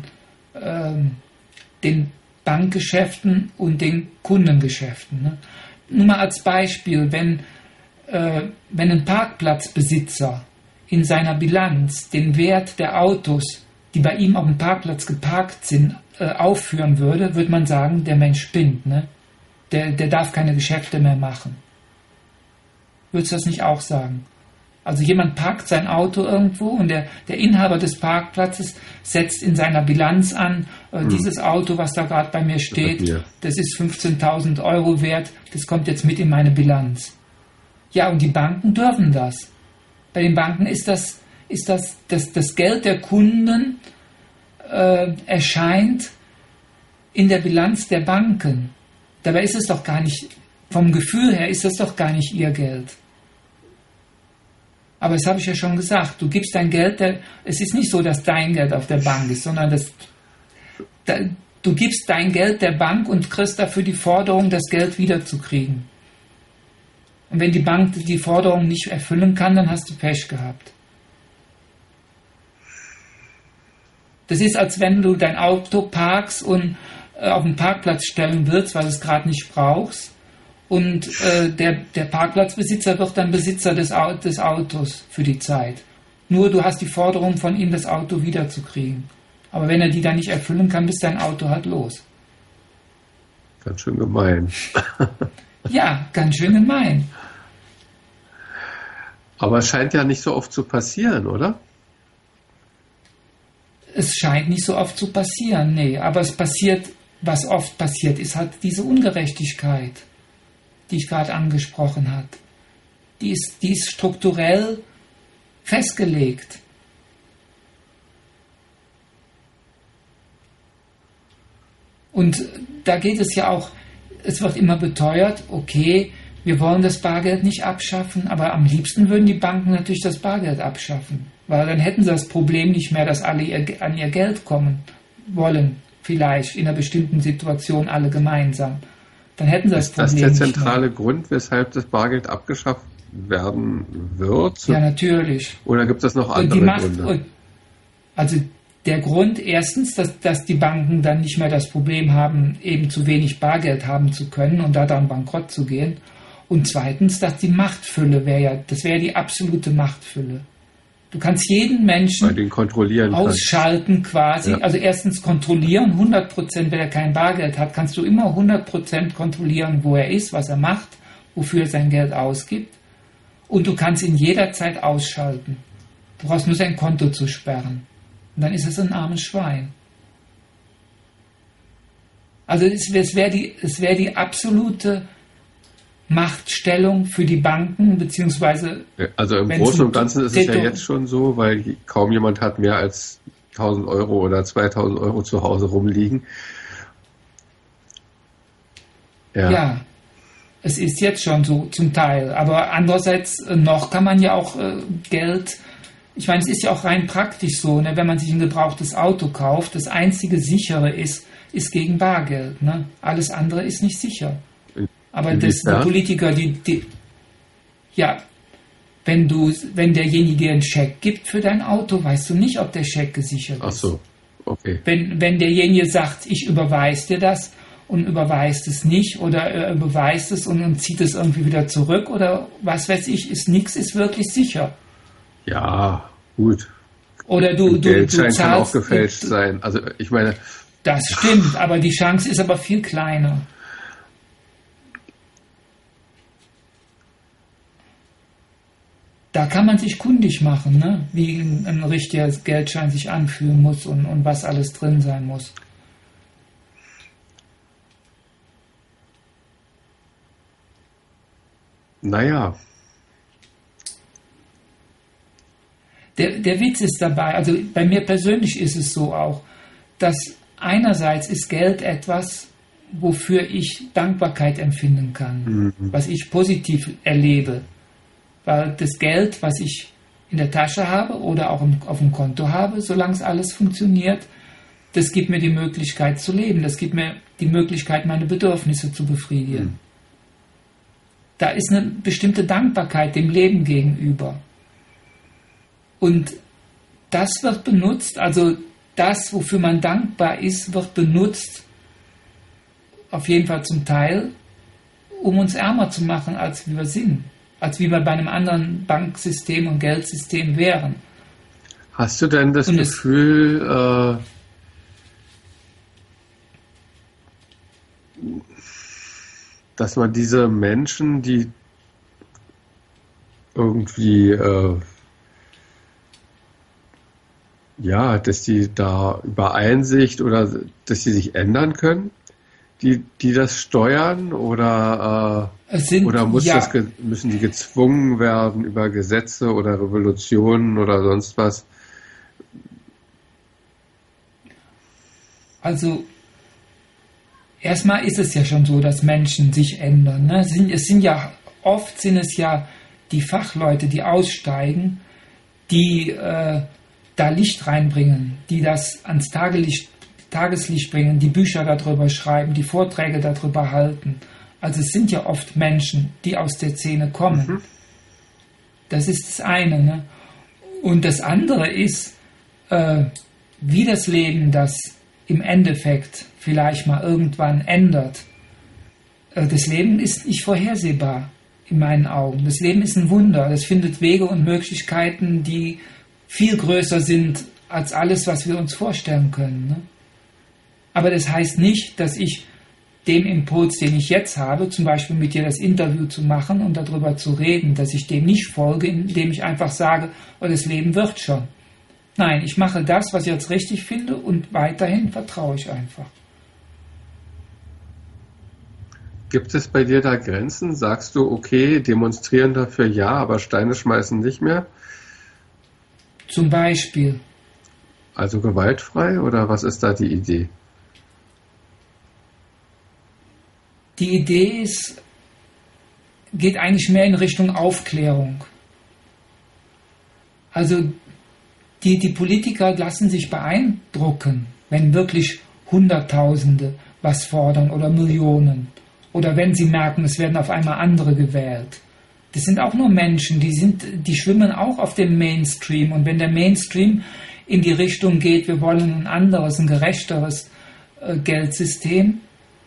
den Bankgeschäften und den Kundengeschäften. Ne? Nur mal als Beispiel, wenn ein Parkplatzbesitzer in seiner Bilanz den Wert der Autos, die bei ihm auf dem Parkplatz geparkt sind, aufführen würde man sagen, der Mensch spinnt. Ne? Der darf keine Geschäfte mehr machen. Würdest du das nicht auch sagen? Also jemand parkt sein Auto irgendwo und der Inhaber des Parkplatzes setzt in seiner Bilanz an, dieses Auto, was da gerade bei mir steht, das ist 15.000 Euro wert, das kommt jetzt mit in meine Bilanz. Ja, und die Banken dürfen das. Bei den Banken ist das Geld der Kunden erscheint in der Bilanz der Banken. Dabei ist es doch gar nicht, vom Gefühl her ist das doch gar nicht ihr Geld. Aber das habe ich ja schon gesagt, du gibst dein Geld, es ist nicht so, dass dein Geld auf der Bank ist, sondern du gibst dein Geld der Bank und kriegst dafür die Forderung, das Geld wiederzukriegen. Und wenn die Bank die Forderung nicht erfüllen kann, dann hast du Pech gehabt. Das ist, als wenn du dein Auto parkst und auf den Parkplatz stellen willst, weil du es gerade nicht brauchst. Und der Parkplatzbesitzer wird dann Besitzer des Autos für die Zeit. Nur du hast die Forderung von ihm, das Auto wiederzukriegen. Aber wenn er die dann nicht erfüllen kann, bist dein Auto halt los. Ganz schön gemein. Ja, ganz schön gemein. Aber es scheint ja nicht so oft zu passieren, oder? Es scheint nicht so oft zu passieren, nee. Aber es passiert, was oft passiert, ist halt diese Ungerechtigkeit, die ich gerade angesprochen habe. Die ist strukturell festgelegt. Und da geht es ja auch, es wird immer beteuert, okay, wir wollen das Bargeld nicht abschaffen, aber am liebsten würden die Banken natürlich das Bargeld abschaffen, weil dann hätten sie das Problem nicht mehr, dass alle an ihr Geld kommen wollen, vielleicht in einer bestimmten Situation alle gemeinsam. Dann hätten sie das Problem nicht mehr. Ist das der zentrale Grund, weshalb das Bargeld abgeschafft werden wird? Ja, natürlich. Oder gibt es noch andere Gründe? Also der Grund erstens, dass die Banken dann nicht mehr das Problem haben, eben zu wenig Bargeld haben zu können und da dann bankrott zu gehen. Und zweitens, dass die Machtfülle das wäre die absolute Machtfülle. Du kannst jeden Menschen ausschalten quasi. Ja. Also erstens kontrollieren, 100%, wenn er kein Bargeld hat, kannst du immer 100% kontrollieren, wo er ist, was er macht, wofür er sein Geld ausgibt. Und du kannst ihn jederzeit ausschalten. Du brauchst nur sein Konto zu sperren. Und dann ist es ein armes Schwein. Also es wäre die absolute Machtstellung für die Banken, beziehungsweise... Also im Großen und Ganzen ist es ja jetzt schon so, weil kaum jemand hat mehr als 1.000 Euro oder 2.000 Euro zu Hause rumliegen. Ja, es ist jetzt schon so zum Teil. Aber andererseits noch kann man ja auch Geld... Ich meine, es ist ja auch rein praktisch so, ne? Wenn man sich ein gebrauchtes Auto kauft, das einzige sichere ist gegen Bargeld. Ne? Alles andere ist nicht sicher. Aber die Politiker, wenn derjenige dir einen Scheck gibt für dein Auto, weißt du nicht, ob der Scheck gesichert ist. Ach so, okay. Wenn derjenige sagt, ich überweise dir das und überweist es nicht oder er überweist es und zieht es irgendwie wieder zurück oder was weiß ich, nichts ist wirklich sicher. Ja, gut. Oder du Geldschein zahlst, kann auch gefälscht sein. Also ich meine... Das stimmt, aber die Chance ist aber viel kleiner. Da kann man sich kundig machen, ne? Wie ein richtiger Geldschein sich anfühlen muss und was alles drin sein muss. Naja. Der Witz ist dabei, also bei mir persönlich ist es so auch, dass einerseits ist Geld etwas, wofür ich Dankbarkeit empfinden kann, was ich positiv erlebe. Weil das Geld, was ich in der Tasche habe oder auch auf dem Konto habe, solange es alles funktioniert, das gibt mir die Möglichkeit zu leben. Das gibt mir die Möglichkeit, meine Bedürfnisse zu befriedigen. Da ist eine bestimmte Dankbarkeit dem Leben gegenüber. Und das wird benutzt, also das, wofür man dankbar ist, wird benutzt, auf jeden Fall zum Teil, um uns ärmer zu machen, als wir sind. Als wie wir bei einem anderen Banksystem und Geldsystem wären. Hast du denn das Gefühl, dass man diese Menschen, die irgendwie, dass die da über Einsicht oder dass sie sich ändern können, die das steuern oder müssen die gezwungen werden über Gesetze oder Revolutionen oder sonst was? Also erstmal ist es ja schon so, dass Menschen sich ändern. Ne? Oft sind es ja die Fachleute, die aussteigen, die da Licht reinbringen, die das ans Tageslicht bringen, die Bücher darüber schreiben, die Vorträge darüber halten. Also es sind ja oft Menschen, die aus der Szene kommen. Das ist das eine. Ne? Und das andere ist, wie das Leben das im Endeffekt vielleicht mal irgendwann ändert. Das Leben ist nicht vorhersehbar in meinen Augen. Das Leben ist ein Wunder. Das findet Wege und Möglichkeiten, die viel größer sind als alles, was wir uns vorstellen können. Ne? Aber das heißt nicht, dass ich dem Impuls, den ich jetzt habe, zum Beispiel mit dir das Interview zu machen und darüber zu reden, dass ich dem nicht folge, indem ich einfach sage, oh, das Leben wird schon. Nein, ich mache das, was ich jetzt richtig finde und weiterhin vertraue ich einfach. Gibt es bei dir da Grenzen? Sagst du, okay, demonstrieren dafür ja, aber Steine schmeißen nicht mehr? Zum Beispiel. Also gewaltfrei oder was ist da die Idee? Die Idee ist geht eigentlich mehr in Richtung Aufklärung. Also die Politiker lassen sich beeindrucken, wenn wirklich Hunderttausende was fordern oder Millionen. Oder wenn sie merken, es werden auf einmal andere gewählt. Das sind auch nur Menschen, die schwimmen auch auf dem Mainstream. Und wenn der Mainstream in die Richtung geht, wir wollen ein anderes, ein gerechteres Geldsystem,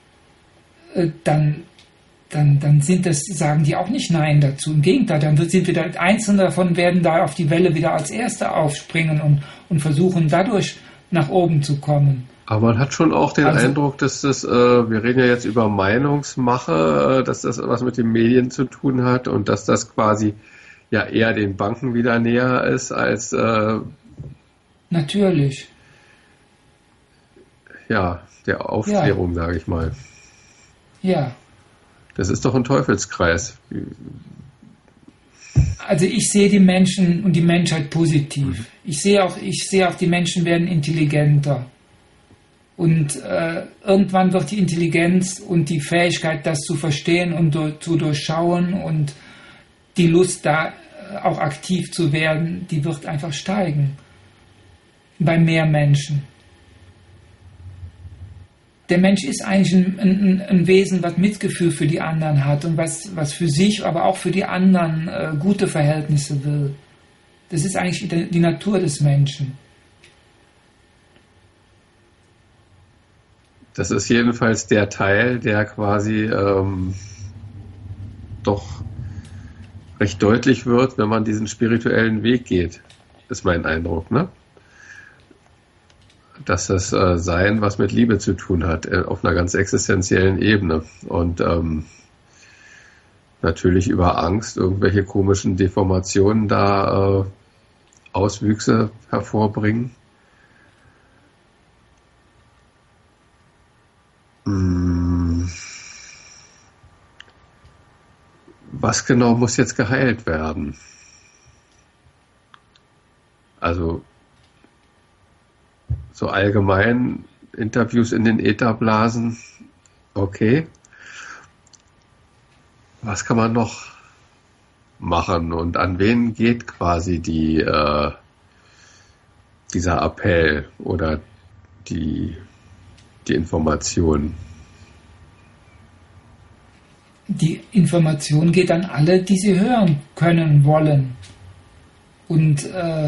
dann sagen die auch nicht Nein dazu. Im Gegenteil, dann sind wieder Einzelne davon werden da auf die Welle wieder als Erste aufspringen und versuchen dadurch nach oben zu kommen. Aber man hat schon auch den Eindruck, dass das, wir reden ja jetzt über Meinungsmache, dass das was mit den Medien zu tun hat und dass das quasi ja eher den Banken wieder näher ist als natürlich. Ja, der Aufklärung, sage ich mal. Ja. Das ist doch ein Teufelskreis. Also ich sehe die Menschen und die Menschheit positiv. Ich sehe auch, die Menschen werden intelligenter. Und irgendwann wird die Intelligenz und die Fähigkeit, das zu verstehen und zu durchschauen und die Lust, da auch aktiv zu werden, die wird einfach steigen. Bei mehr Menschen. Der Mensch ist eigentlich ein Wesen, was Mitgefühl für die anderen hat und was für sich, aber auch für die anderen gute Verhältnisse will. Das ist eigentlich die Natur des Menschen. Das ist jedenfalls der Teil, der quasi doch recht deutlich wird, wenn man diesen spirituellen Weg geht, ist mein Eindruck, ne? Dass das Sein was mit Liebe zu tun hat, auf einer ganz existenziellen Ebene. Und natürlich über Angst, irgendwelche komischen Deformationen da Auswüchse hervorbringen. Was genau muss jetzt geheilt werden? Also so allgemein Interviews in den Ätherblasen, okay. Was kann man noch machen und an wen geht quasi dieser Appell oder die Information? Die Information geht an alle, die sie hören können, wollen. Und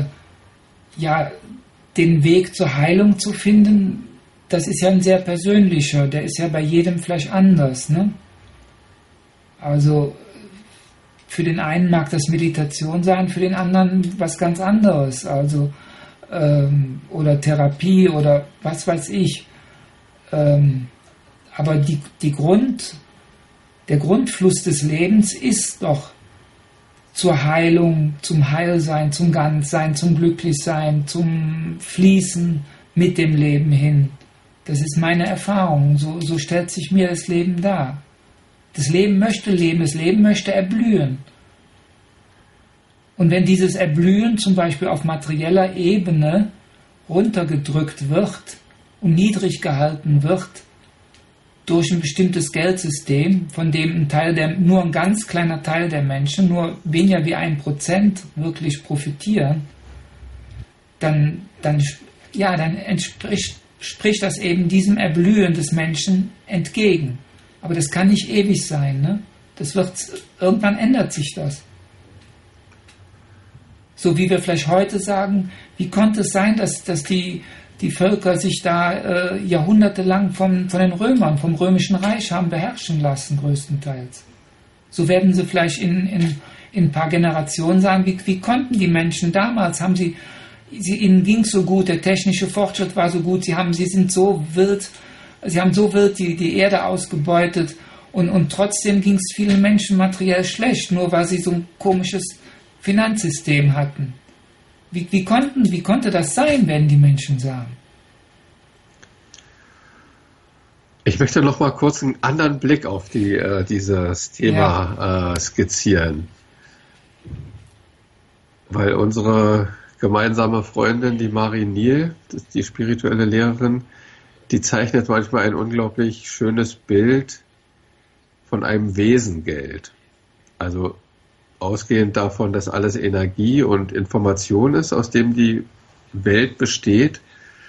den Weg zur Heilung zu finden, das ist ja ein sehr persönlicher, der ist ja bei jedem vielleicht anders, ne? Also für den einen mag das Meditation sein, für den anderen was ganz anderes, also oder Therapie oder was weiß ich. Aber der Grundfluss des Lebens ist doch zur Heilung, zum Heilsein, zum Ganzsein, zum Glücklichsein, zum Fließen mit dem Leben hin. Das ist meine Erfahrung. So stellt sich mir das Leben dar. Das Leben möchte leben, das Leben möchte erblühen. Und wenn dieses Erblühen zum Beispiel auf materieller Ebene runtergedrückt wird und niedrig gehalten wird, durch ein bestimmtes Geldsystem, von dem nur ein ganz kleiner Teil der Menschen, nur weniger wie 1% wirklich profitieren, dann spricht das eben diesem Erblühen des Menschen entgegen. Aber das kann nicht ewig sein, ne? Irgendwann ändert sich das. So wie wir vielleicht heute sagen, wie konnte es sein, dass die Völker sich da jahrhundertelang von den Römern, vom Römischen Reich haben beherrschen lassen, größtenteils. So werden sie vielleicht in ein paar Generationen sagen, wie konnten die Menschen damals, ihnen ging es so gut, der technische Fortschritt war so gut, sie haben so wild die Erde ausgebeutet und trotzdem ging es vielen Menschen materiell schlecht, nur weil sie so ein komisches Finanzsystem hatten. Wie konnte das sein, werden die Menschen sagen? Ich möchte noch mal kurz einen anderen Blick auf dieses Thema skizzieren. Weil unsere gemeinsame Freundin, die Marie Niel, die spirituelle Lehrerin, die zeichnet manchmal ein unglaublich schönes Bild von einem Wesengeld. Also ausgehend davon, dass alles Energie und Information ist, aus dem die Welt besteht,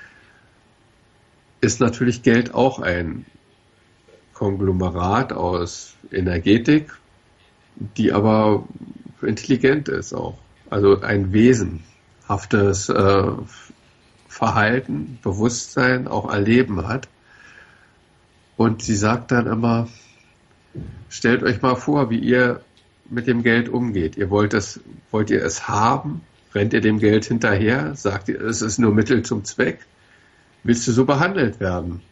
ist natürlich Geld auch ein Konglomerat aus Energetik, die aber intelligent ist auch. Also ein wesenhaftes Verhalten, Bewusstsein, auch Erleben hat. Und sie sagt dann immer, stellt euch mal vor, wie ihr mit dem Geld umgeht. Wollt ihr es haben? Rennt ihr dem Geld hinterher? Sagt ihr, es ist nur Mittel zum Zweck? Willst du so behandelt werden?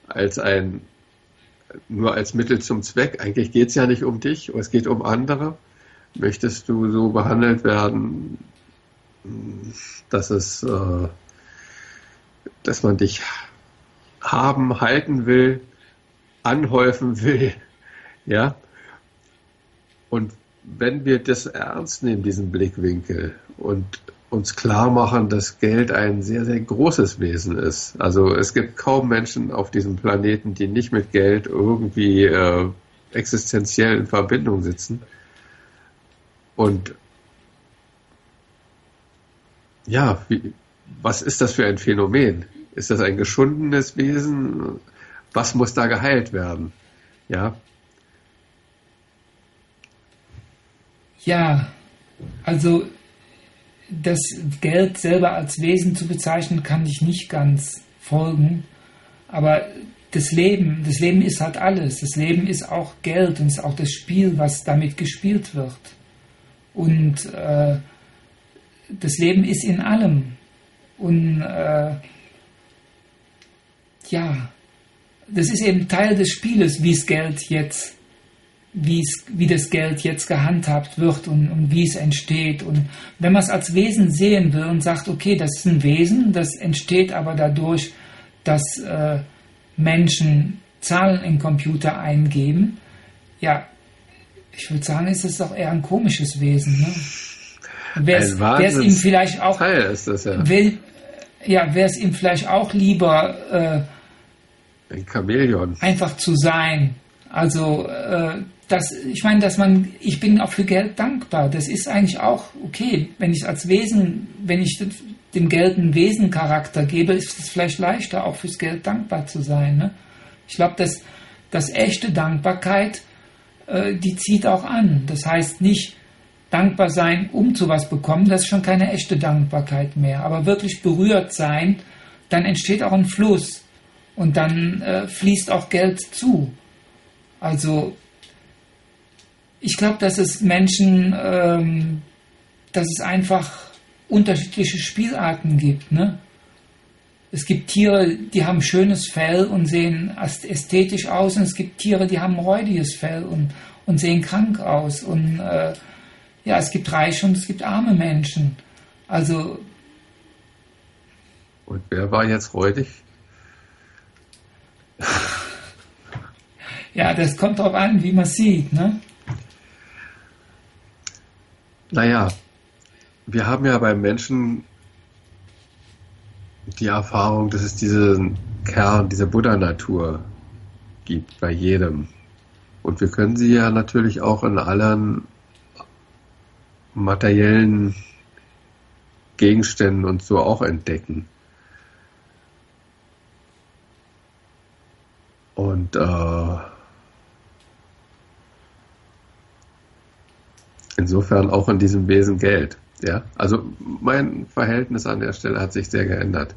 Nur als Mittel zum Zweck? Eigentlich geht es ja nicht um dich, es geht um andere. Möchtest du so behandelt werden, dass man dich haben, halten will, anhäufen will, ja? Und wenn wir das ernst nehmen, diesen Blickwinkel, und uns klar machen, dass Geld ein sehr, sehr großes Wesen ist. Also es gibt kaum Menschen auf diesem Planeten, die nicht mit Geld irgendwie existenziell in Verbindung sitzen. Und ja, was ist das für ein Phänomen? Ist das ein geschundenes Wesen? Was muss da geheilt werden? Ja. Ja, also das Geld selber als Wesen zu bezeichnen, kann ich nicht ganz folgen. Aber das Leben ist halt alles. Das Leben ist auch Geld und ist auch das Spiel, was damit gespielt wird. Und das Leben ist in allem. Und ja, das ist eben Teil des Spieles, wie das Geld jetzt gehandhabt wird und wie es entsteht. Und wenn man es als Wesen sehen will und sagt, okay, das ist ein Wesen, das entsteht aber dadurch, dass Menschen Zahlen im Computer eingeben, ja, ich würde sagen, ist es doch eher ein komisches Wesen. Ne? Wer es ihm vielleicht auch ist das, ja. Wäre es ihm vielleicht auch lieber ein Chamäleon einfach zu sein. Also ich bin auch für Geld dankbar. Das ist eigentlich auch okay, wenn ich dem Geld einen Wesencharakter gebe, ist es vielleicht leichter, auch fürs Geld dankbar zu sein. Ne? Ich glaube, dass echte Dankbarkeit, die zieht auch an. Das heißt nicht dankbar sein, um zu was bekommen, das ist schon keine echte Dankbarkeit mehr. Aber wirklich berührt sein, dann entsteht auch ein Fluss und dann fließt auch Geld zu. Also ich glaube, dass es einfach unterschiedliche Spielarten gibt. Ne? Es gibt Tiere, die haben schönes Fell und sehen ästhetisch aus, und es gibt Tiere, die haben räudiges Fell und sehen krank aus. Und es gibt reiche und es gibt arme Menschen. Also. Und wer war jetzt räudig? Ja, das kommt darauf an, wie man es sieht, ne? Naja, wir haben ja beim Menschen die Erfahrung, dass es diesen Kern, diese Buddha-Natur gibt bei jedem. Und wir können sie ja natürlich auch in allen materiellen Gegenständen und so auch entdecken. Und insofern auch in diesem Wesen Geld. Ja? Also mein Verhältnis an der Stelle hat sich sehr geändert.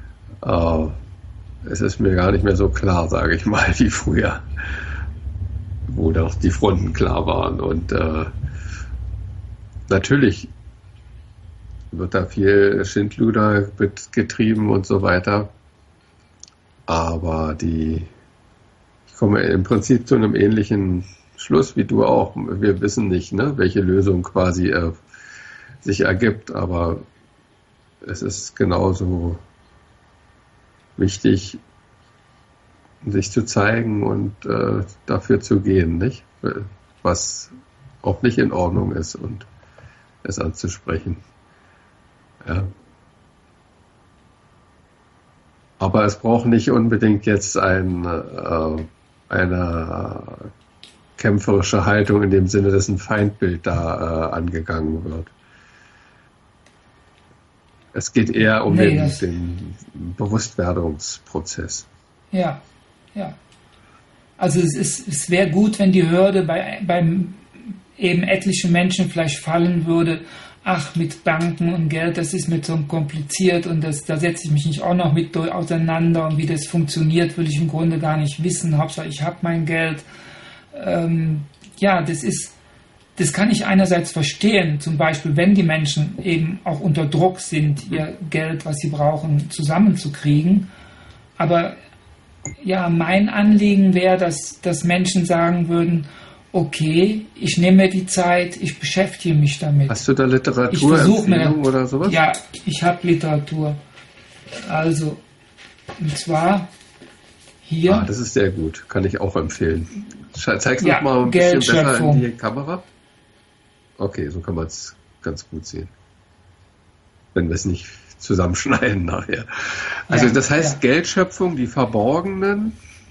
Es ist mir gar nicht mehr so klar, sage ich mal, wie früher, wo doch die Fronten klar waren. Und natürlich wird da viel Schindluder getrieben und so weiter. Aber ich komme im Prinzip zu einem ähnlichen Schluss wie du auch. Wir wissen nicht, ne, welche Lösung quasi sich ergibt, aber es ist genauso wichtig, sich zu zeigen und dafür zu gehen, nicht? Was auch nicht in Ordnung ist, und es anzusprechen. Ja. Aber es braucht nicht unbedingt jetzt eine kämpferische Haltung in dem Sinne, dass ein Feindbild da angegangen wird. Es geht eher um den Bewusstwerdungsprozess. Ja, ja. Also es wäre gut, wenn die Hürde beim eben etlichen Menschen vielleicht fallen würde, ach, mit Banken und Geld, das ist mir so kompliziert und da setze ich mich nicht auch noch mit auseinander und wie das funktioniert, will ich im Grunde gar nicht wissen. Hauptsache, ich habe mein Geld. Ja, das kann ich einerseits verstehen, zum Beispiel, wenn die Menschen eben auch unter Druck sind, ihr Geld, was sie brauchen, zusammenzukriegen. Aber ja, mein Anliegen wäre, dass Menschen sagen würden, okay, ich nehme mir die Zeit, ich beschäftige mich damit. Hast du da Literaturempfehlungen oder sowas? Ja, ich habe Literatur. Also, und zwar hier. Ah, das ist sehr gut, kann ich auch empfehlen. Zeig's noch mal ein bisschen besser in die Kamera. Okay, so kann man es ganz gut sehen. Wenn wir es nicht zusammenschneiden nachher. Also das heißt Geldschöpfung, die verborgene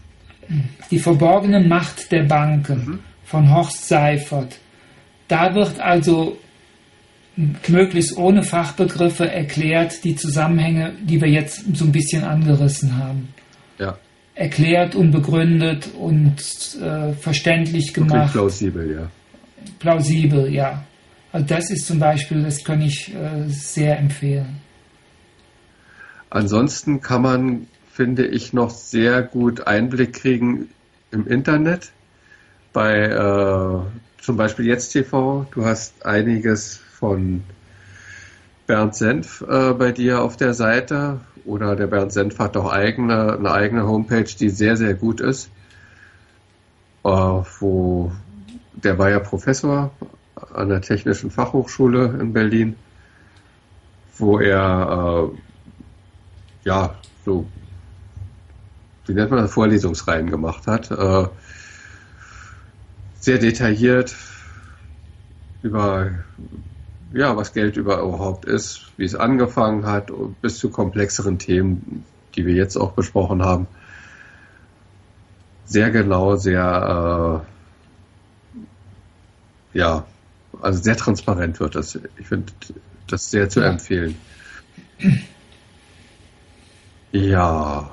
Macht der Banken von Horst Seifert. Da wird also möglichst ohne Fachbegriffe erklärt, die Zusammenhänge, die wir jetzt so ein bisschen angerissen haben. Ja. Erklärt und begründet und verständlich gemacht. Wirklich plausibel, ja. Plausibel, ja. Also das ist zum Beispiel, das kann ich sehr empfehlen. Ansonsten kann man, finde ich, noch sehr gut Einblick kriegen im Internet. Bei zum Beispiel Jetzt TV. Du hast einiges von Bernd Senf bei dir auf der Seite. Oder der Bernd Senf hat auch eine eigene Homepage, die sehr, sehr gut ist. Der war ja Professor an der Technischen Fachhochschule in Berlin, wo er so, wie nennt man das, Vorlesungsreihen gemacht hat. Sehr detailliert über was Geld überhaupt ist, wie es angefangen hat, bis zu komplexeren Themen, die wir jetzt auch besprochen haben. Sehr genau, sehr also sehr transparent wird das. Ich finde das sehr zu empfehlen. Ja.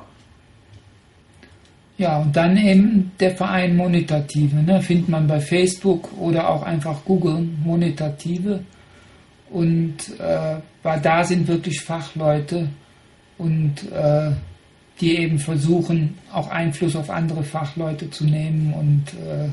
Ja, und dann eben der Verein Monetative, ne? Findet man bei Facebook oder auch einfach googeln, Monetative. Und weil da sind wirklich Fachleute und die eben versuchen, auch Einfluss auf andere Fachleute zu nehmen und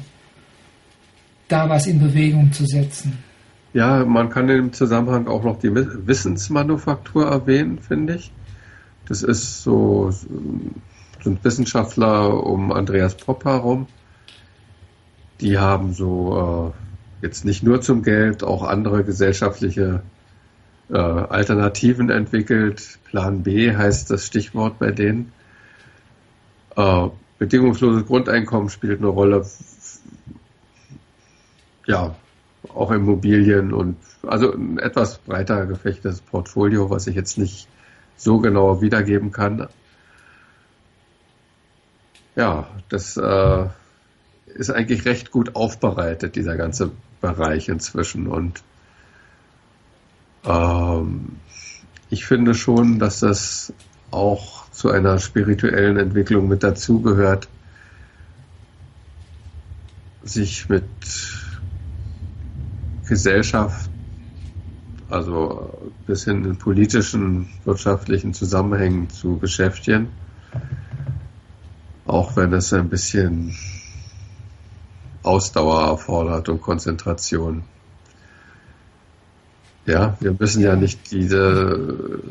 da was in Bewegung zu setzen. Ja, man kann im Zusammenhang auch noch die Wissensmanufaktur erwähnen, finde ich. Das ist so ein Wissenschaftler um Andreas Popp herum. Die haben so jetzt nicht nur zum Geld, auch andere gesellschaftliche Alternativen entwickelt. Plan B heißt das Stichwort bei denen. Bedingungsloses Grundeinkommen spielt eine Rolle. Ja, auch Immobilien und also ein etwas breiter gefächertes Portfolio, was ich jetzt nicht so genau wiedergeben kann. Ja, das ist eigentlich recht gut aufbereitet, dieser ganze Bereich inzwischen. Und ich finde schon, dass das auch zu einer spirituellen Entwicklung mit dazugehört, sich mit Gesellschaft, also bis hin in politischen, wirtschaftlichen Zusammenhängen zu beschäftigen. Auch wenn es ein bisschen Ausdauer erfordert und Konzentration. Ja, wir müssen ja nicht diese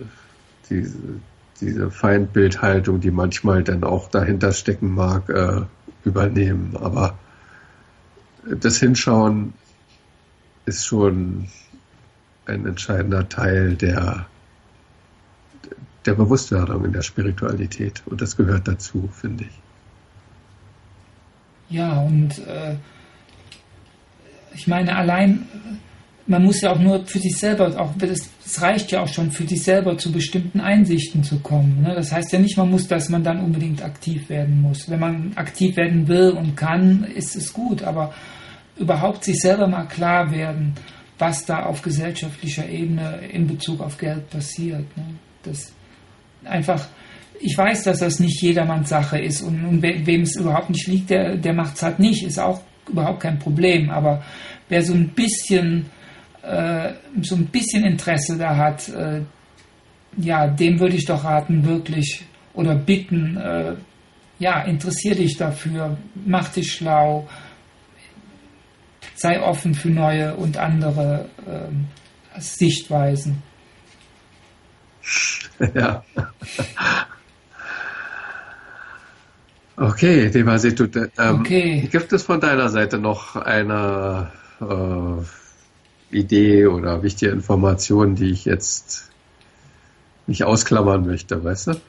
Feindbildhaltung, die manchmal dann auch dahinter stecken mag, übernehmen. Aber das Hinschauen ist schon ein entscheidender Teil der Bewusstwerdung in der Spiritualität. Und das gehört dazu, finde ich. Ja, und ich meine, allein man muss ja auch nur für sich selber, auch es reicht ja auch schon für sich selber zu bestimmten Einsichten zu kommen. Ne? Das heißt ja nicht, dass man dann unbedingt aktiv werden muss. Wenn man aktiv werden will und kann, ist es gut, aber überhaupt sich selber mal klar werden, was da auf gesellschaftlicher Ebene in Bezug auf Geld passiert. Ne? Das einfach, ich weiß, dass das nicht jedermanns Sache ist und wem es überhaupt nicht liegt, der macht es halt nicht, ist auch überhaupt kein Problem, aber wer so ein bisschen Interesse da hat, ja, dem würde ich doch raten, wirklich, oder bitten, ja, interessier dich dafür, mach dich schlau, sei offen für neue und andere Sichtweisen. Ja. Okay, Debasito, Okay. gibt es von deiner Seite noch eine Idee oder wichtige Information, die ich jetzt nicht ausklammern möchte, weißt du?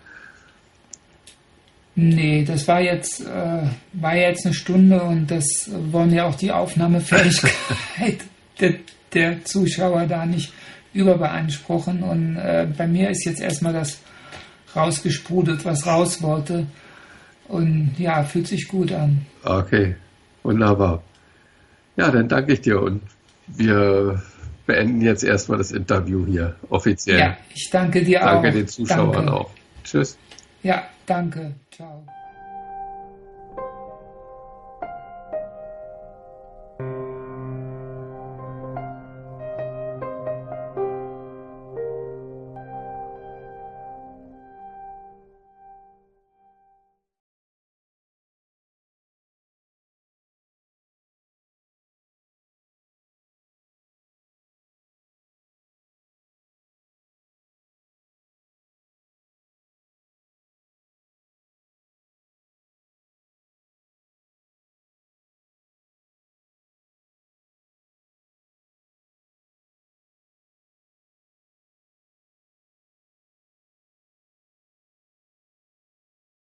Nee, das war jetzt eine Stunde und das wollen ja auch die Aufnahmefähigkeit der Zuschauer da nicht überbeanspruchen. Und bei mir ist jetzt erstmal das rausgesprudelt, was raus wollte. Und ja, fühlt sich gut an. Okay, wunderbar. Ja, dann danke ich dir und wir beenden jetzt erstmal das Interview hier offiziell. Ja, ich danke dir auch. Danke den Zuschauern Danke. auch. Tschüss. Ja, danke. Ciao.